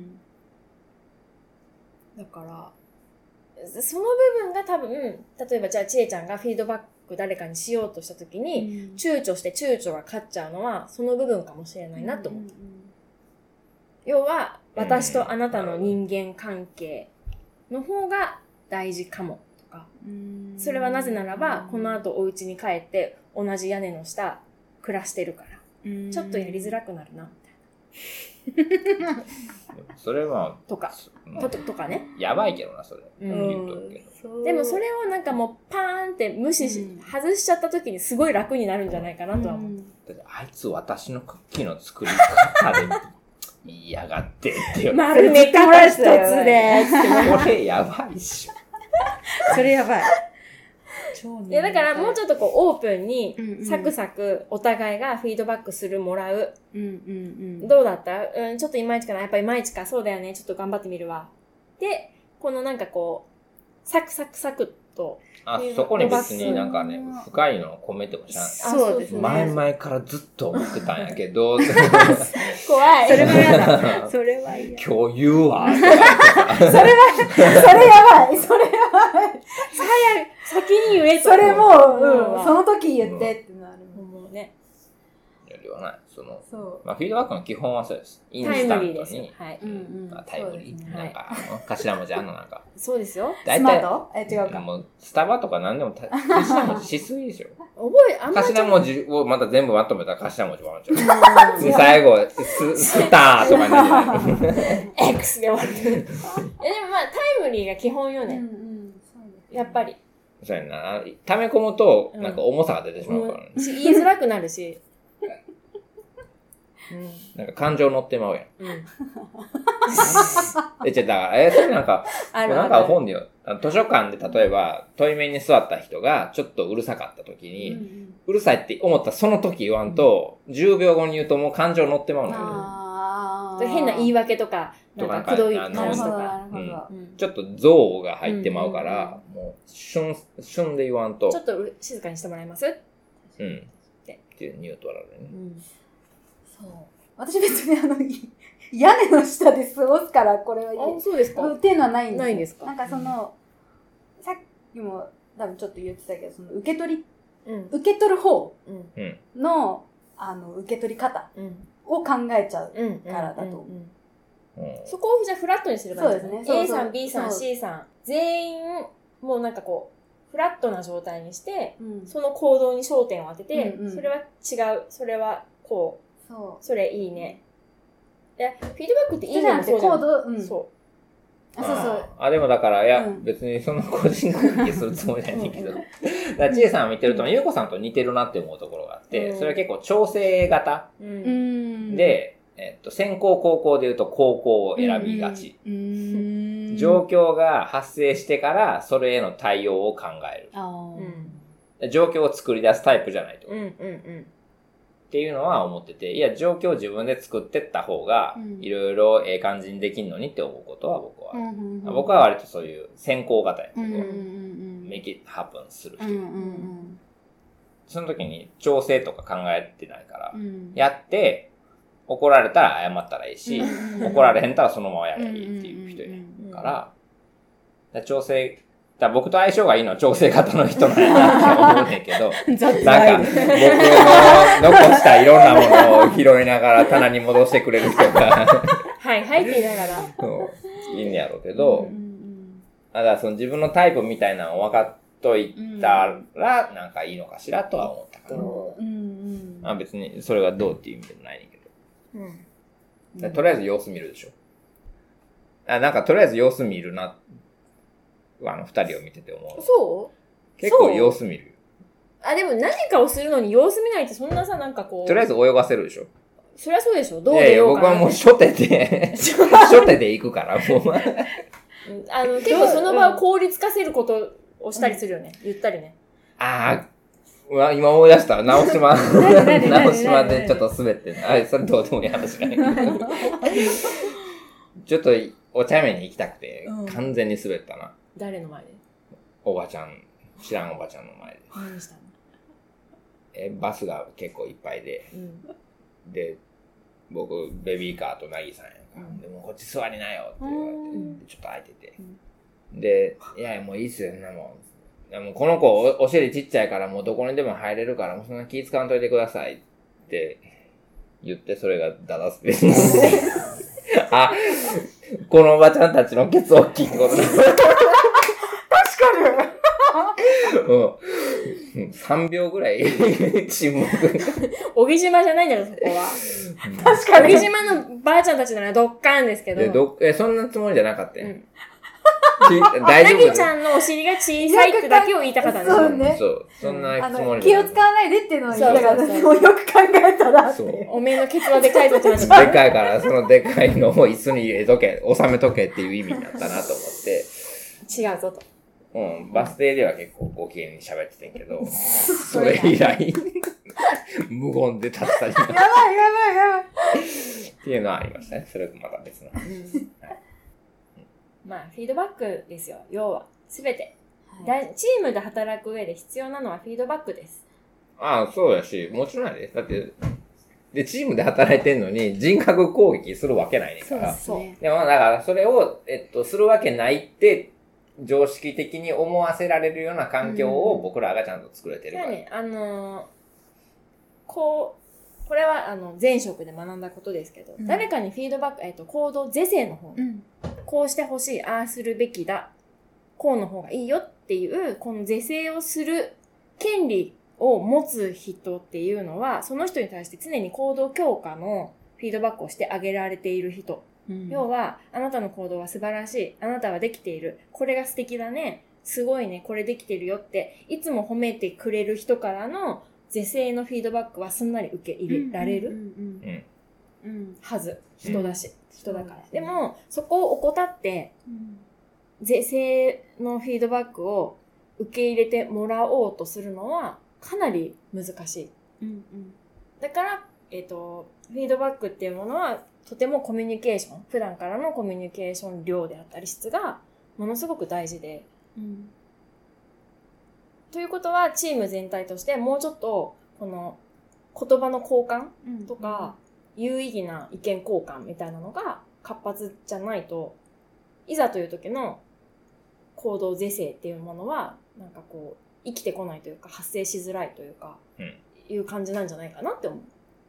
だから、その部分が多分、例えばじゃあちえちゃんがフィードバック誰かにしようとしたときに、躊躇して躊躇が勝っちゃうのは、その部分かもしれないなと思った。要は、私とあなたの人間関係の方が大事かもとか、それはなぜならば、この後お家に帰って同じ屋根の下暮らしてるから、ちょっとやりづらくなるな、みたいな。 それは、 とかね。 やばいけどな、それ。 でもそれをなんかもうパーンって無視外しちゃった時にすごい楽になるんじゃないかなとは思う。 だってあいつ私のクッキーの作り方で言いやがってって。 丸め方一つで。 これやばいっしょ。 それやばい。 いやだからもうちょっとこうオープンにサクサクお互いがフィードバックするもらう。どうだった？ちょっといまいちかな。やっぱいまいちか。そうだよね。ちょっと頑張ってみるわ。で、このなんかこうサクサクサクと。 そこに別になんかね、深いのを込めてもしゃん。 そうですね。 前々からずっと思ってたんやけど。 怖い。 それは嫌だ。それは嫌。 今日言うわ。 それやばい。 先に言えと。 それもその時言ってってなるもんね。 ではない。まあ、フィードバックの基本はそうです。インスタントに。タイムリー。なんか、頭文字なんか。 そうですよ。 スマート？違うか。 もう、スタバとか何でも頭文字しすぎでしょ。頭文字をまた全部まとめたら頭文字もあるじゃん。で、最後、スターとかね。 X で終わってる。でもまあ、タイムリーが基本よね。やっぱり。 そうやな。溜め込むと、なんか重さが出てしまうからね。 言いづらくなるし。 なんか感情乗ってまうやん。だから、それなんか本で図書館で例えば、対面に座った人がちょっとうるさかった時に、うるさいって思ったその時言わんと、10秒後に言うともう感情乗ってまうのよ。 変な言い訳とか、なんかくどい話とか。 ちょっと憎悪が入ってまうから、もう、旬で言わんと。 ちょっと静かにしてもらえます？ っていうニュートラルでね。 そう。私別に屋根の下で過ごすから、これはそうですか？ っていうのはないんですよ。 ないんですか？ なんかさっきも多分ちょっと言ってたけど、受け取る方の、受け取り方を考えちゃうからだと思う。 そこをじゃあフラットにすればいいんですね。A さん、B さん、C さん、全員、もうなんかこう、フラットな状態にして、その行動に焦点を当てて、それは違う、それはこう、それいいね。フィードバックっていいねもそうじゃん。そう。 でもだから、別にその個人関係するつもりないんだけど。だからちえさんを見てると、ゆうこさんと似てるなって思うところがあって、それは結構調整型。で、先行高校で言うと高校を選びがち。状況が発生してから、それへの対応を考える。状況を作り出すタイプじゃないと。っていうのは思ってて、いや、状況を自分で作ってった方が、いろいろ感じにできんのにって思うことは僕は割とそういう先行型やけど、make it happen する人。その時に調整とか考えてないから、やって、怒られたら謝ったらいいし、怒られへんたらそのままやればいいっていう人やから、調整、僕と相性がいいのは調整型の人なんやなって思うねんけど、なんか僕の残したいろんなものを拾いながら棚に戻してくれる人がはいはいって言いながらいいんやろうけど、だからその自分のタイプみたいなのを分かっといたらなんかいいのかしらとは思ったかな。別にそれがどうっていう意味でもないねんけど、とりあえず様子見るでしょ。なんかとりあえず様子見るな。二人を見てて思う。 そ結構様子見る。 あ、でも何かをするのに様子見ないってそんなさ、なんかこう。 とりあえず泳がせるでしょ。 そりゃそうでしょ。どう出ようかな。 僕はもう初手で、初手で行くから、もう。 結構その場を効率化せることをしたりするよね。言ったりね。 ああ、今思い出したら、直島。直島でちょっと滑ってんの。それどうでもいい話じゃない。ちょっとお茶目に行きたくて、完全に滑ったな。 誰の前で？ おばちゃん、知らんおばちゃんの前で。 何したの？ バスが結構いっぱいで、で、僕、ベビーカーとなぎさんやんか。でもこっち座りなよって言われて、ちょっと空いてて。で、いやもういいっすよ、もうこの子お尻ちっちゃいからもうどこにでも入れるからもうそんな気使わんといてくださいって言って、それがダダスです。あ、このおばちゃんたちのケツ大きいことだ。確かに3秒ぐらい沈黙。 小木島じゃないんだよ、そこは。確かに。小木島のばあちゃんたちならドッカーンですけど。 そんなつもりじゃなかったよ。 大丈夫。なぎちゃんのお尻が小さいってだけを言いたかったんですよ。 そうね。 そう。そんなつもり気を使わないでっていうのを言いたかった。もうよく考えたらって。 おめえのケツはでかいぞって話。 でかいから、そのでかいのを椅子に入れとけ、収めとけっていう意味だったなと思って。 違うぞと。 バス停では結構ご機嫌に喋ってたけど、それ以来、無言で立ったり。やばい。っていうのはありましたね。それとまた別の。 まあ、フィードバックですよ。要は、すべて。チームで働く上で必要なのはフィードバックです。 ああ、そうだし、もちろんやで。だって、で、チームで働いてんのに人格攻撃するわけないねんから。 そうですね。 でも、だからそれを、するわけないって、常識的に思わせられるような環境を僕らがちゃんと作れてるから。 ね、これは前職で学んだことですけど、誰かにフィードバック、行動是正の方、こうしてほしい、ああするべきだ、こうの方がいいよっていう、この是正をする権利を持つ人っていうのは、その人に対して常に行動強化のフィードバックをしてあげられている人。要は、あなたの行動は素晴らしい。あなたはできている。これが素敵だね。すごいね。これできてるよって、いつも褒めてくれる人からの是正のフィードバックはすんなり受け入れられるはず。人だから。でも、そこを怠って、是正のフィードバックを受け入れてもらおうとするのは、かなり難しい。だから、フィードバックっていうものは、とてもコミュニケーション、普段からのコミュニケーション量であったり質がものすごく大事で。ということは、チーム全体としてもうちょっと、この言葉の交換とか、有意義な意見交換みたいなのが活発じゃないと、いざという時の行動是正っていうものは、なんかこう、生きてこないというか、発生しづらいというか、いう感じなんじゃないかなって思う。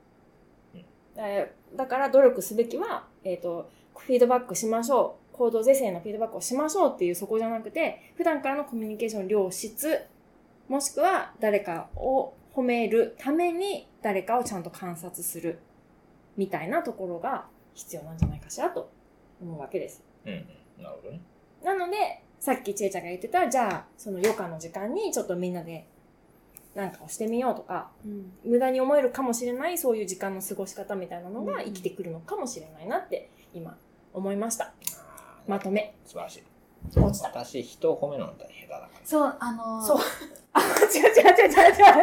だから努力すべきは、フィードバックしましょう。行動是正のフィードバックをしましょうっていうそこじゃなくて、普段からのコミュニケーション量質、もしくは誰かを褒めるために誰かをちゃんと観察するみたいなところが必要なんじゃないかしらと思うわけです。 なるほどね。 なので、さっきちえちゃんが言ってた、じゃあ、その余暇の時間にちょっとみんなでなんかをしてみようとか、無駄に思えるかもしれないそういう時間の過ごし方みたいなのが生きてくるのかもしれないなって今思いました。まとめ。 素晴らしい。 落ちた。 私、人を褒めるの大変下手だから。 そう、 そう。 違う。今、違う。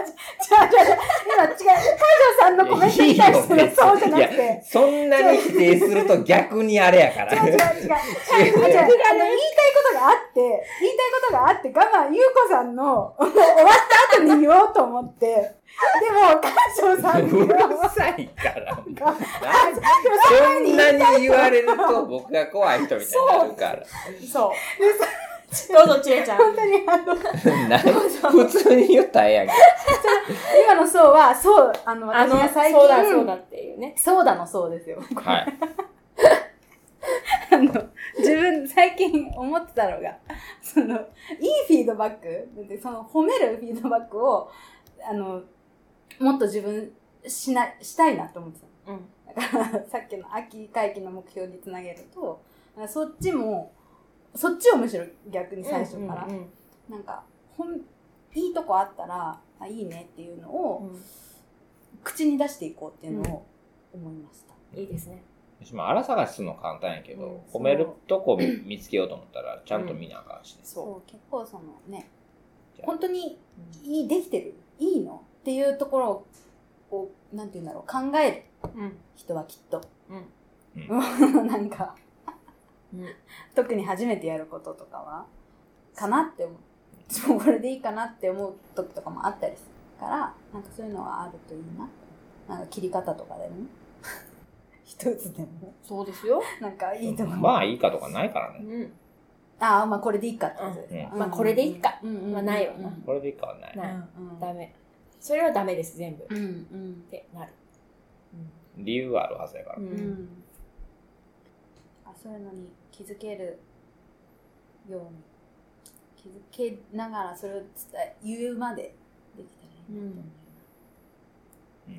太陽さんのコメントに対してのそうじゃなくて。 そんなに否定すると逆にあれやから。 違う。言いたいことがあって、ゆうこさんの終わった後に言おうと思って、でも、海翔さんうるさいから。そんなに言われると僕が怖い人みたいになるから。 そう。どうぞ、ちえちゃん。 本当に普通に言ったらええやんけ。 今のそうは、そう、私が最近。 そうだっていうね。 そうだのそうですよ。 はい。 自分最近思ってたのが、いいフィードバック、褒めるフィードバックを、もっと自分したいなと思ってた。だから、さっきの秋会期の目標につなげると、そっちをむしろ逆に最初から、なんか、 いいとこあったら、いいねっていうのを、口に出していこうっていうのを思いました。 いいですね。 荒探しするの簡単やけど、褒めるとこ見つけようと思ったら、ちゃんと見なあかんしね。 そう、結構本当にできてるいいのっていうところを、なんていうんだろう、考える人はきっと。なんか、特に初めてやることとかは、かなって思う。もうこれでいいかなって思う時とかもあったりするから、なんかそういうのがあるといいな。なんか切り方とかでも。一つでも。 そうですよ。 なんかいいと思う。 まあいいかとかないからね。 まあこれでいいかってことですか。 まあこれでいいか。まあないよな。 これでいいかはない。 ダメ。それはダメです、全部。ってなる。 理由があるはずやから。 そういうのに気づけるように。気づけながらそれを言うまでできたらいいなと思います。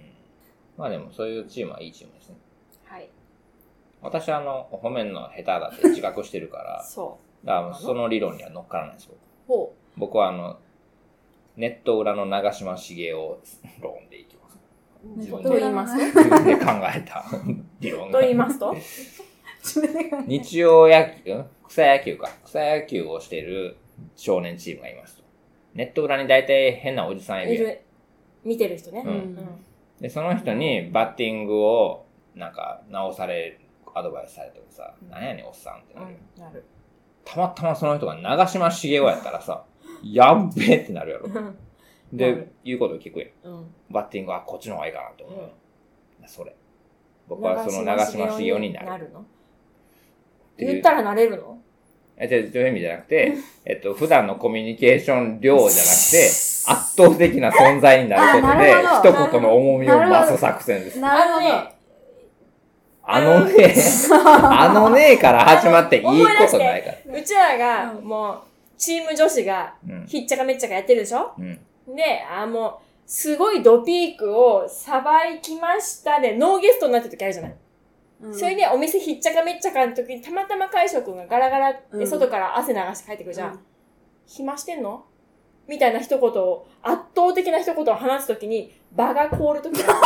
まあでもそういうチームはいいチームですね。 はい。 私は褒めるの下手だって自覚してるから、だからその理論には乗っからないですよ。僕はネット裏の長嶋茂雄論でいきます。 自分で考えた理論と言いますと日曜野球、草野球をしている少年チームがいますと。ネット裏に大体変なおじさんいる。 見てる人ね。 で、その人にバッティングをなんか直される、アドバイスされてもさ、なんやねんおっさんってなる。たまたまその人が長嶋茂雄やったらさ、やっべえってなるやろ。で、言うことを聞くやん。バッティングはこっちの方がいいかなと思う。それ。僕はその長嶋茂雄になるの。 言ったらなれるの？ そういう意味じゃなくて、普段のコミュニケーション量じゃなくて、圧倒的な存在になることで、一言の重みを増す作戦です。 なるほど。 あのねから始まっていいことないから。 うちらが、もう、チーム女子が、ひっちゃかめっちゃかやってるでしょ？で、もう、すごいドピークをさばいきましたで、ノーゲストになってる時あるじゃない？それでお店ひっちゃかめっちゃかの時にたまたま海翔くんがガラガラで外から汗流して帰ってくるじゃん。暇してんの？みたいな一言を、圧倒的な一言を話す時に場が凍る時が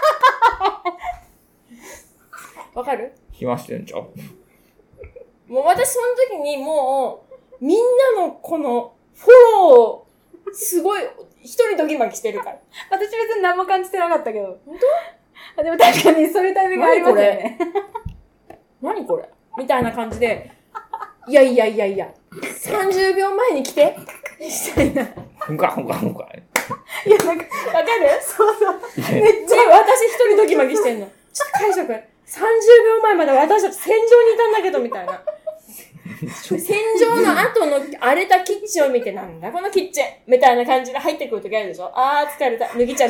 わかる？ 暇してんじゃん。 もう私その時にもう、みんなのこのフォロー、すごい、一人ドギマギしてるから。 私別に何も感じてなかったけど。本当？でも確かにそういうタイミングありますよね。 何これみたいな感じで、いや、30秒前に来てしたいな。 ほか。いや、 なんか、わかる？そう。 めっちゃ私一人ドキマギしてんの。ちょっと海翔くん、30秒前まで私たち戦場にいたんだけど、みたいな。戦場の後の荒れたキッチンを見て、なんだこのキッチンみたいな感じで入ってくるときあるでしょ？疲れた。脱ぎちゃう。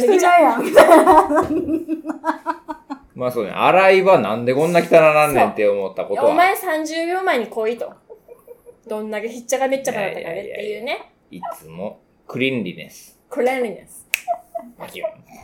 まあそうね、洗い場なんでこんな汚なんねんって思ったことは。 お前30秒前に来いと。どんだけひっちゃかめっちゃかだったかねっていうね。 いつも、クリーンリネス。 クリーンリネス。 OK。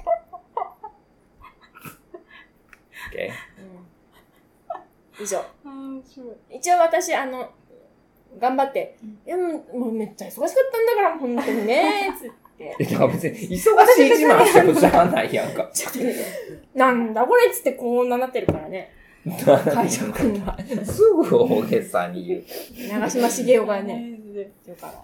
以上。一応私、頑張って、いやもうめっちゃ忙しかったんだから、本当にね、つって。 だから別に、忙しい自慢してもしゃあないやんか。 なんだこれっつってこうなってるからね。会社君が。 すぐ大げさに言う。 長嶋茂雄がね。言うから。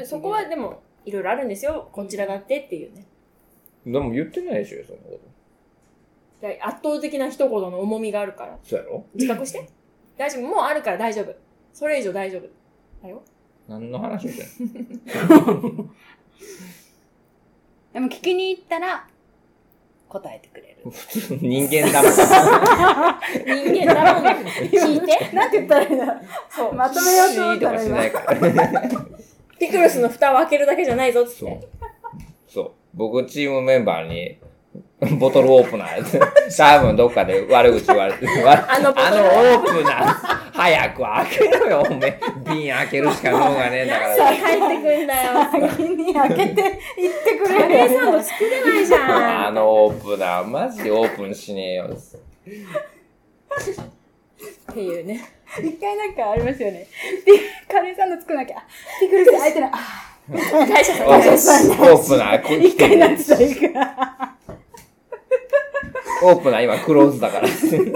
そこはでも、いろいろあるんですよ。こちらだってっていうね。 でも言ってないでしょ、そのこと。 圧倒的な一言の重みがあるから。 そうやろ？ 自覚して。大丈夫。もうあるから大丈夫。それ以上大丈夫。だよ。 何の話してんの？ でも聞きに行ったら、答えてくれる。 人間だもん。 人間だもん。聞いて。 なんて言ったらいいんだ。そう。まとめようと思ったら今。 ピクルスの蓋を開けるだけじゃないぞ、つって。 そう。僕チームメンバーに、ボトルオープナーやつ。多分どっかで悪口言われてる。あのオープナー、早く開けろよ、おめえ。瓶開けるしか能がねえんだから。 さあ、帰ってくんだよ。 先に開けて、行ってくれる。 カレーサンド作れないじゃん。 あのオープナー、マジオープンしねえよ。 っていうね。 一回なんかありますよね。カレーサンド作らなきゃ。ピクルス開いてない。 会社さんオープナー、 一回なってたいから。 オープナー今クローズだから。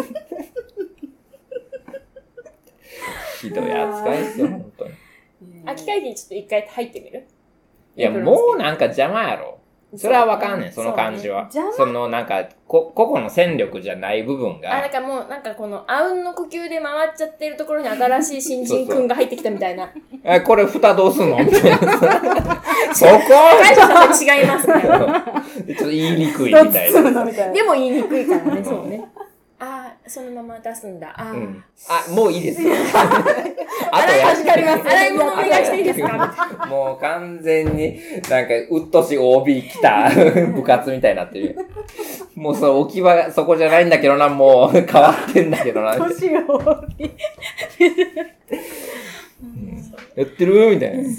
ひどい扱いですよ、本当に。 空き会議にちょっと一回入ってみる？ いや、もうなんか邪魔やろ。それはわかんねん、その感じは。そのなんか、個々の戦力じゃない部分が。 なんかもう、なんかこの、あうんの呼吸で回っちゃってるところに新しい新人くんが入ってきたみたいな。 これ蓋どうすんのみたいな。そこ会社さんと違いますね。 ちょっと言いにくいみたいな。 でも言いにくいからね、そうね。そのまま出すんだ。 もういいですよ。 洗い物お願いしていいですか？ もう完全に、なんか、うっとしい OB 来た部活みたいになってる。もう置き場がそこじゃないんだけどな、もう変わってんだけどな。 うっとしい OB。 やってるみたいな。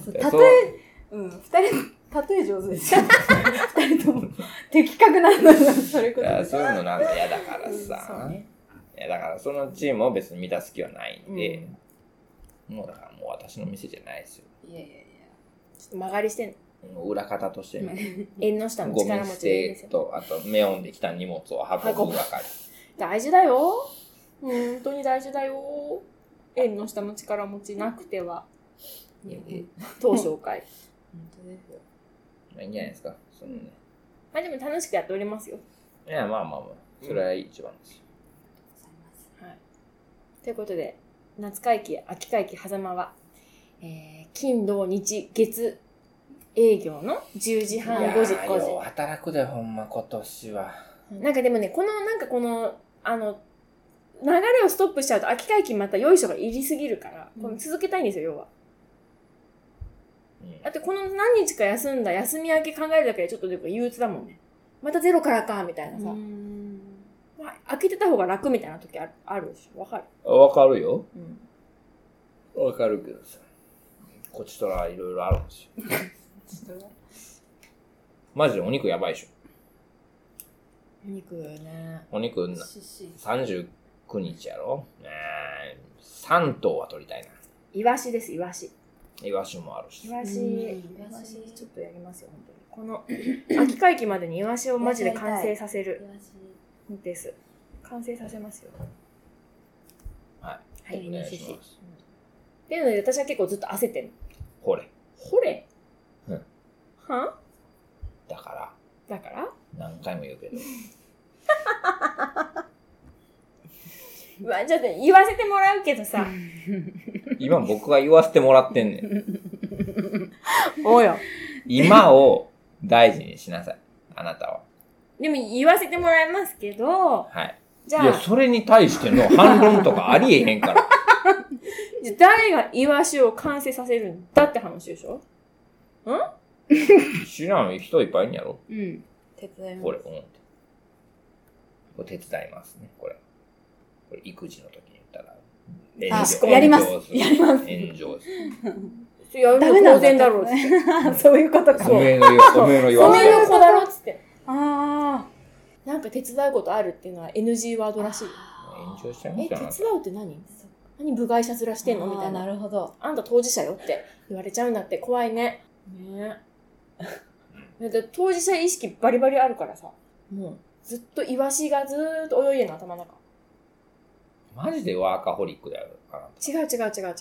例え上手ですよ。二人とも的確なんだな、それこそ。 そういうのなんか嫌だからさ。いやだからそのチームを別に満たす気はないんで、もうだからもう私の店じゃないですよ。 いや。ちょっと曲がりしてんの。 裏方としてね。 縁の下の力持ちですよ。 と、あとメオンで来た荷物を運ぶ係。 大事だよ。本当に大事だよ。縁の下の力持ちなくては。当紹介。 本当ですよ。 いいんじゃないですか。 まあでも楽しくやっておりますよ。 いや、まあ。それは一番ですよ。 はい。ということで、夏会期、秋会期、狭間は、金、土、日、月営業の10時半、5時、5時。 働くで、ほんま、今年は。 なんかでもね、流れをストップしちゃうと、秋会期また良い人がいりすぎるから、この続けたいんですよ、要は。だってこの何日か休んだ休み明け考えるだけでちょっと憂鬱だもんね。またゼロからか、みたいなさ。開けてた方が楽みたいな時あるでしょ。わかる？ わかるよ。わかるけどさ。こっちとらいろいろあるんですよ。マジでお肉やばいでしょ。 お肉ね。 お肉39日やろ。3頭は取りたいな。 イワシです、イワシ。 イワシもあるし。 イワシちょっとやりますよ、本当に。この秋会期までにイワシをマジで完成させるです。完成させますよ。 はい。 イノシシ。っていうので私は結構ずっと焦ってる。 ほれ。 は？ だから？何回も言うけど。 ちょっと言わせてもらうけどさ。 今僕が言わせてもらってんねん。 おや。 今を大事にしなさい。あなたは。 でも言わせてもらいますけど。 はい。 じゃあ。 いや、それに対しての反論とかありえへんから。 じゃあ誰がイワシを完成させるんだって話でしょ？ 知らん人いっぱいいんやろ？ 手伝います。 これ手伝いますね、これ育児の時に言ったら。 やります。炎上です。 やるの当然だろうって。 そういうことか。 おめえの言わせ。 おめえの子だろっつって。なんか手伝うことあるっていうのは NG ワードらしい。 炎上しちゃいますよ。 手伝うって何部外者面してんのみたいな。 なるほど。 あんた当事者よって言われちゃうんだって怖いね。当事者意識バリバリあるからさ。もうずっとイワシがずーっと泳いでるの頭の中。 マジでワーカホリックだよ。 違う。違う。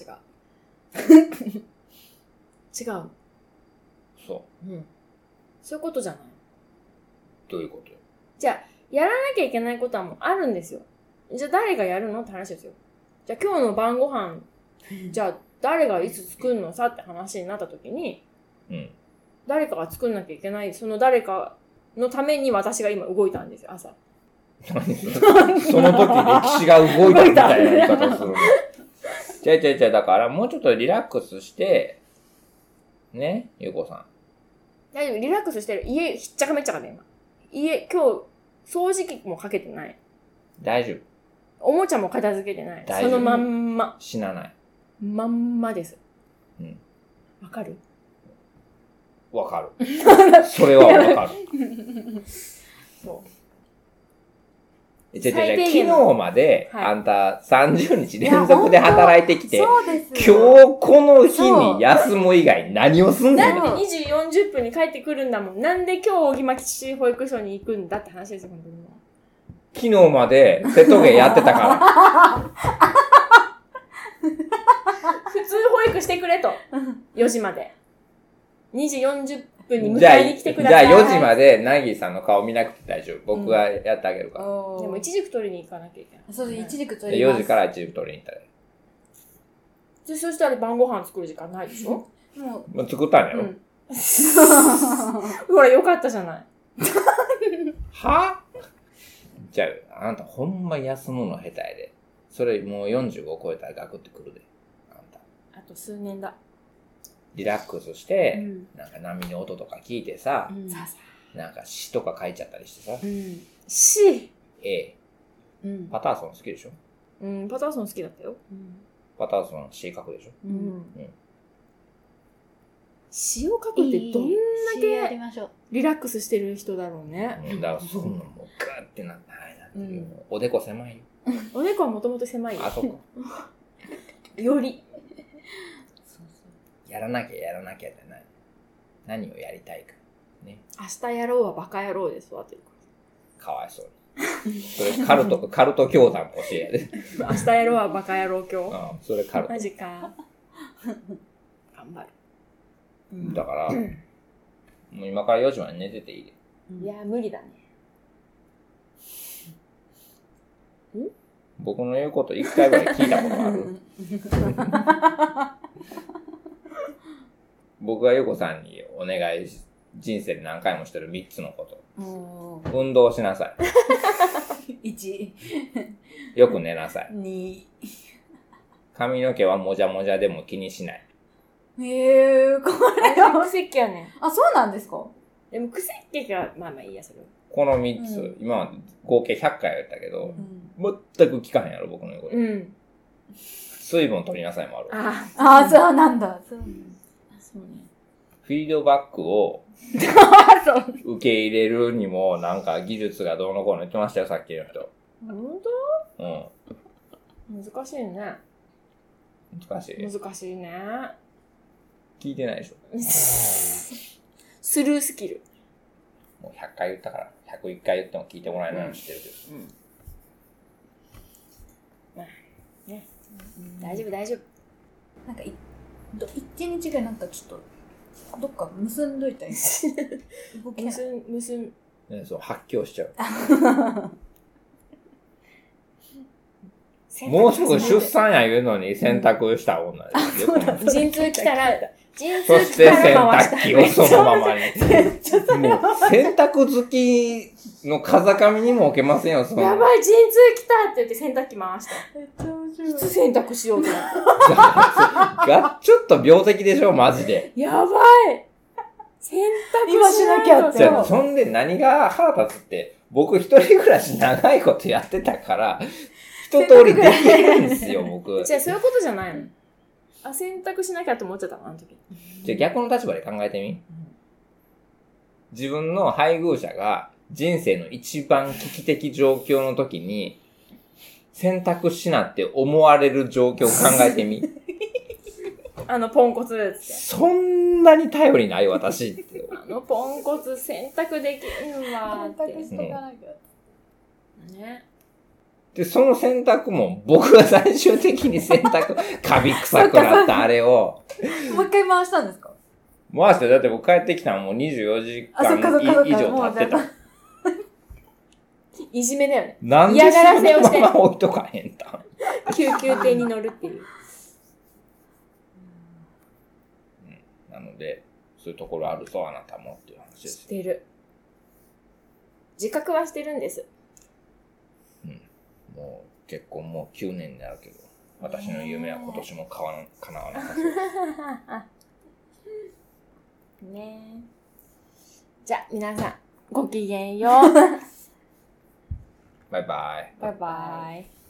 そう。 そういうことじゃない。 どういうこと？ じゃあ、やらなきゃいけないことはもうあるんですよ。じゃあ誰がやるのって話ですよ。じゃあ今日の晩ご飯、じゃあ誰がいつ作るのさって話になった時に、誰かが作んなきゃいけない、その誰かのために私が今動いたんですよ、朝。 その時歴史が動いたみたいな言い方するの。違う、だからもうちょっとリラックスして、ね、ゆうこさん。 大丈夫、リラックスしてる。家、ひっちゃかめっちゃかね、今。家、今日、掃除機もかけてない。 大丈夫。 おもちゃも片付けてない。 大丈夫。 そのまんま。 死なない。 まんまです。わかる？ わかる。それはわかる。 そう。 昨日まで、あんた30日連続で働いてきて、今日この日に休む以外何をすんねん。 なんで2時40分に帰ってくるんだもん。なんで今日小木町保育所に行くんだって話ですよ、本当に。 昨日まで瀬戸芸やってたから。 普通保育してくれと。4時まで。2時40分に迎えに来てください。 じゃあ4時までナギーさんの顔見なくて大丈夫。僕がやってあげるから。でも一軸取りに行かなきゃいけない。 そうです、一軸取りに行 4時から一軸取りに行ったら。 そしたら晩ご飯作る時間ないでしょ？もう作ったんやろ？ ほら、よかったじゃない。 は？じゃあ、あんたほんま休むの下手やで。それもう45超えたらガクってくるで。あんた。 あと数年だ。 リラックスして、なんか波の音とか聞いてさ、なんか詩とか書いちゃったりしてさ。 詩？ パターソン好きでしょ？ パターソン好きだったよ。 パターソン詩書くでしょ？ 詩を書くってどんだけリラックスしてる人だろうね。 だからそんなもうガーってなって、おでこ狭いよ。 おでこはもともと狭いよ。 あ、そっか。 より。 やらなきゃやらなきゃじゃない。何をやりたいか。ね。 明日やろうはバカ野郎で育てるから。かわいそうに。それカルト教団の教えやで。 明日やろうはバカ野郎教。 それカルト。 マジか。頑張る。 だから、もう今から4時まで寝てていいで。 いや、無理だね。 僕の言うこと1回ぐらい聞いたことある。僕がゆこさんにお願い人生で何回もしてる3つのこと。運動しなさい。1。 よく寝なさい。 2。 髪の毛はもじゃもじゃでも気にしない。 これは癖っ気やね。 あ、そうなんですか？ でも癖っ気が、まあいいや、それは。 この3つ、今まで合計100回やったけど、全く聞かへんやろ、僕の言うこと。水分取りなさいもある。 あ、そうなんだ。そうね。 フィードバックを受け入れるにもなんか技術がどうのこうの言ってましたよ、さっきの人。 本当？難しいね。 難しい。 難しいね。 聞いてないでしょ。 スルースキル。 もう100回言ったから、101回言っても聞いてもらえないの知ってるけど。ね。大丈夫、大丈夫。 なんか1日ぐらいなんかちょっと、どっか結んどいたり。 結ん。 そう、発狂しちゃう。もうすぐ出産や言うのに洗濯した女です。 陣痛来たら、 そして洗濯機をそのままに。もう洗濯好きの風上にも置けませんよ、その。 やばい、陣痛来たって言って洗濯機回した。めっちゃ面白い。いつ洗濯しようってなった。 ちょっと病的でしょ、マジで。 やばい。洗濯しなきゃって。 そんで何が腹立つって、僕一人暮らし長いことやってたから、一通りできるんですよ、僕。 じゃあそういうことじゃないの？洗濯しなきゃと思っちゃったの、あの時。 じゃあ逆の立場で考えてみ。自分の配偶者が人生の一番危機的状況の時に、選択しなって思われる状況を考えてみ。 ポンコツって。 そんなに頼りない私って。 ポンコツ選択できんわって。 選択しとかなきゃ。 ね。 で、その洗濯も僕が最終的に洗濯、カビ臭くなったあれを。 もう一回回したんですか？ 回して、だって僕帰ってきたのもう24時間以上経ってた。 いじめだよね。 なんでそのまま置いとかへんた。 救急艇に乗るっていう。 なので、そういうところあるぞ、あなたもっていう話です。 知ってる。自覚はしてるんです。 もう結婚もう9年になるけど、私の夢は今年も叶わなさそうねえ。じゃあ皆さんごきげんよう。 バイバイ。 バイバイ。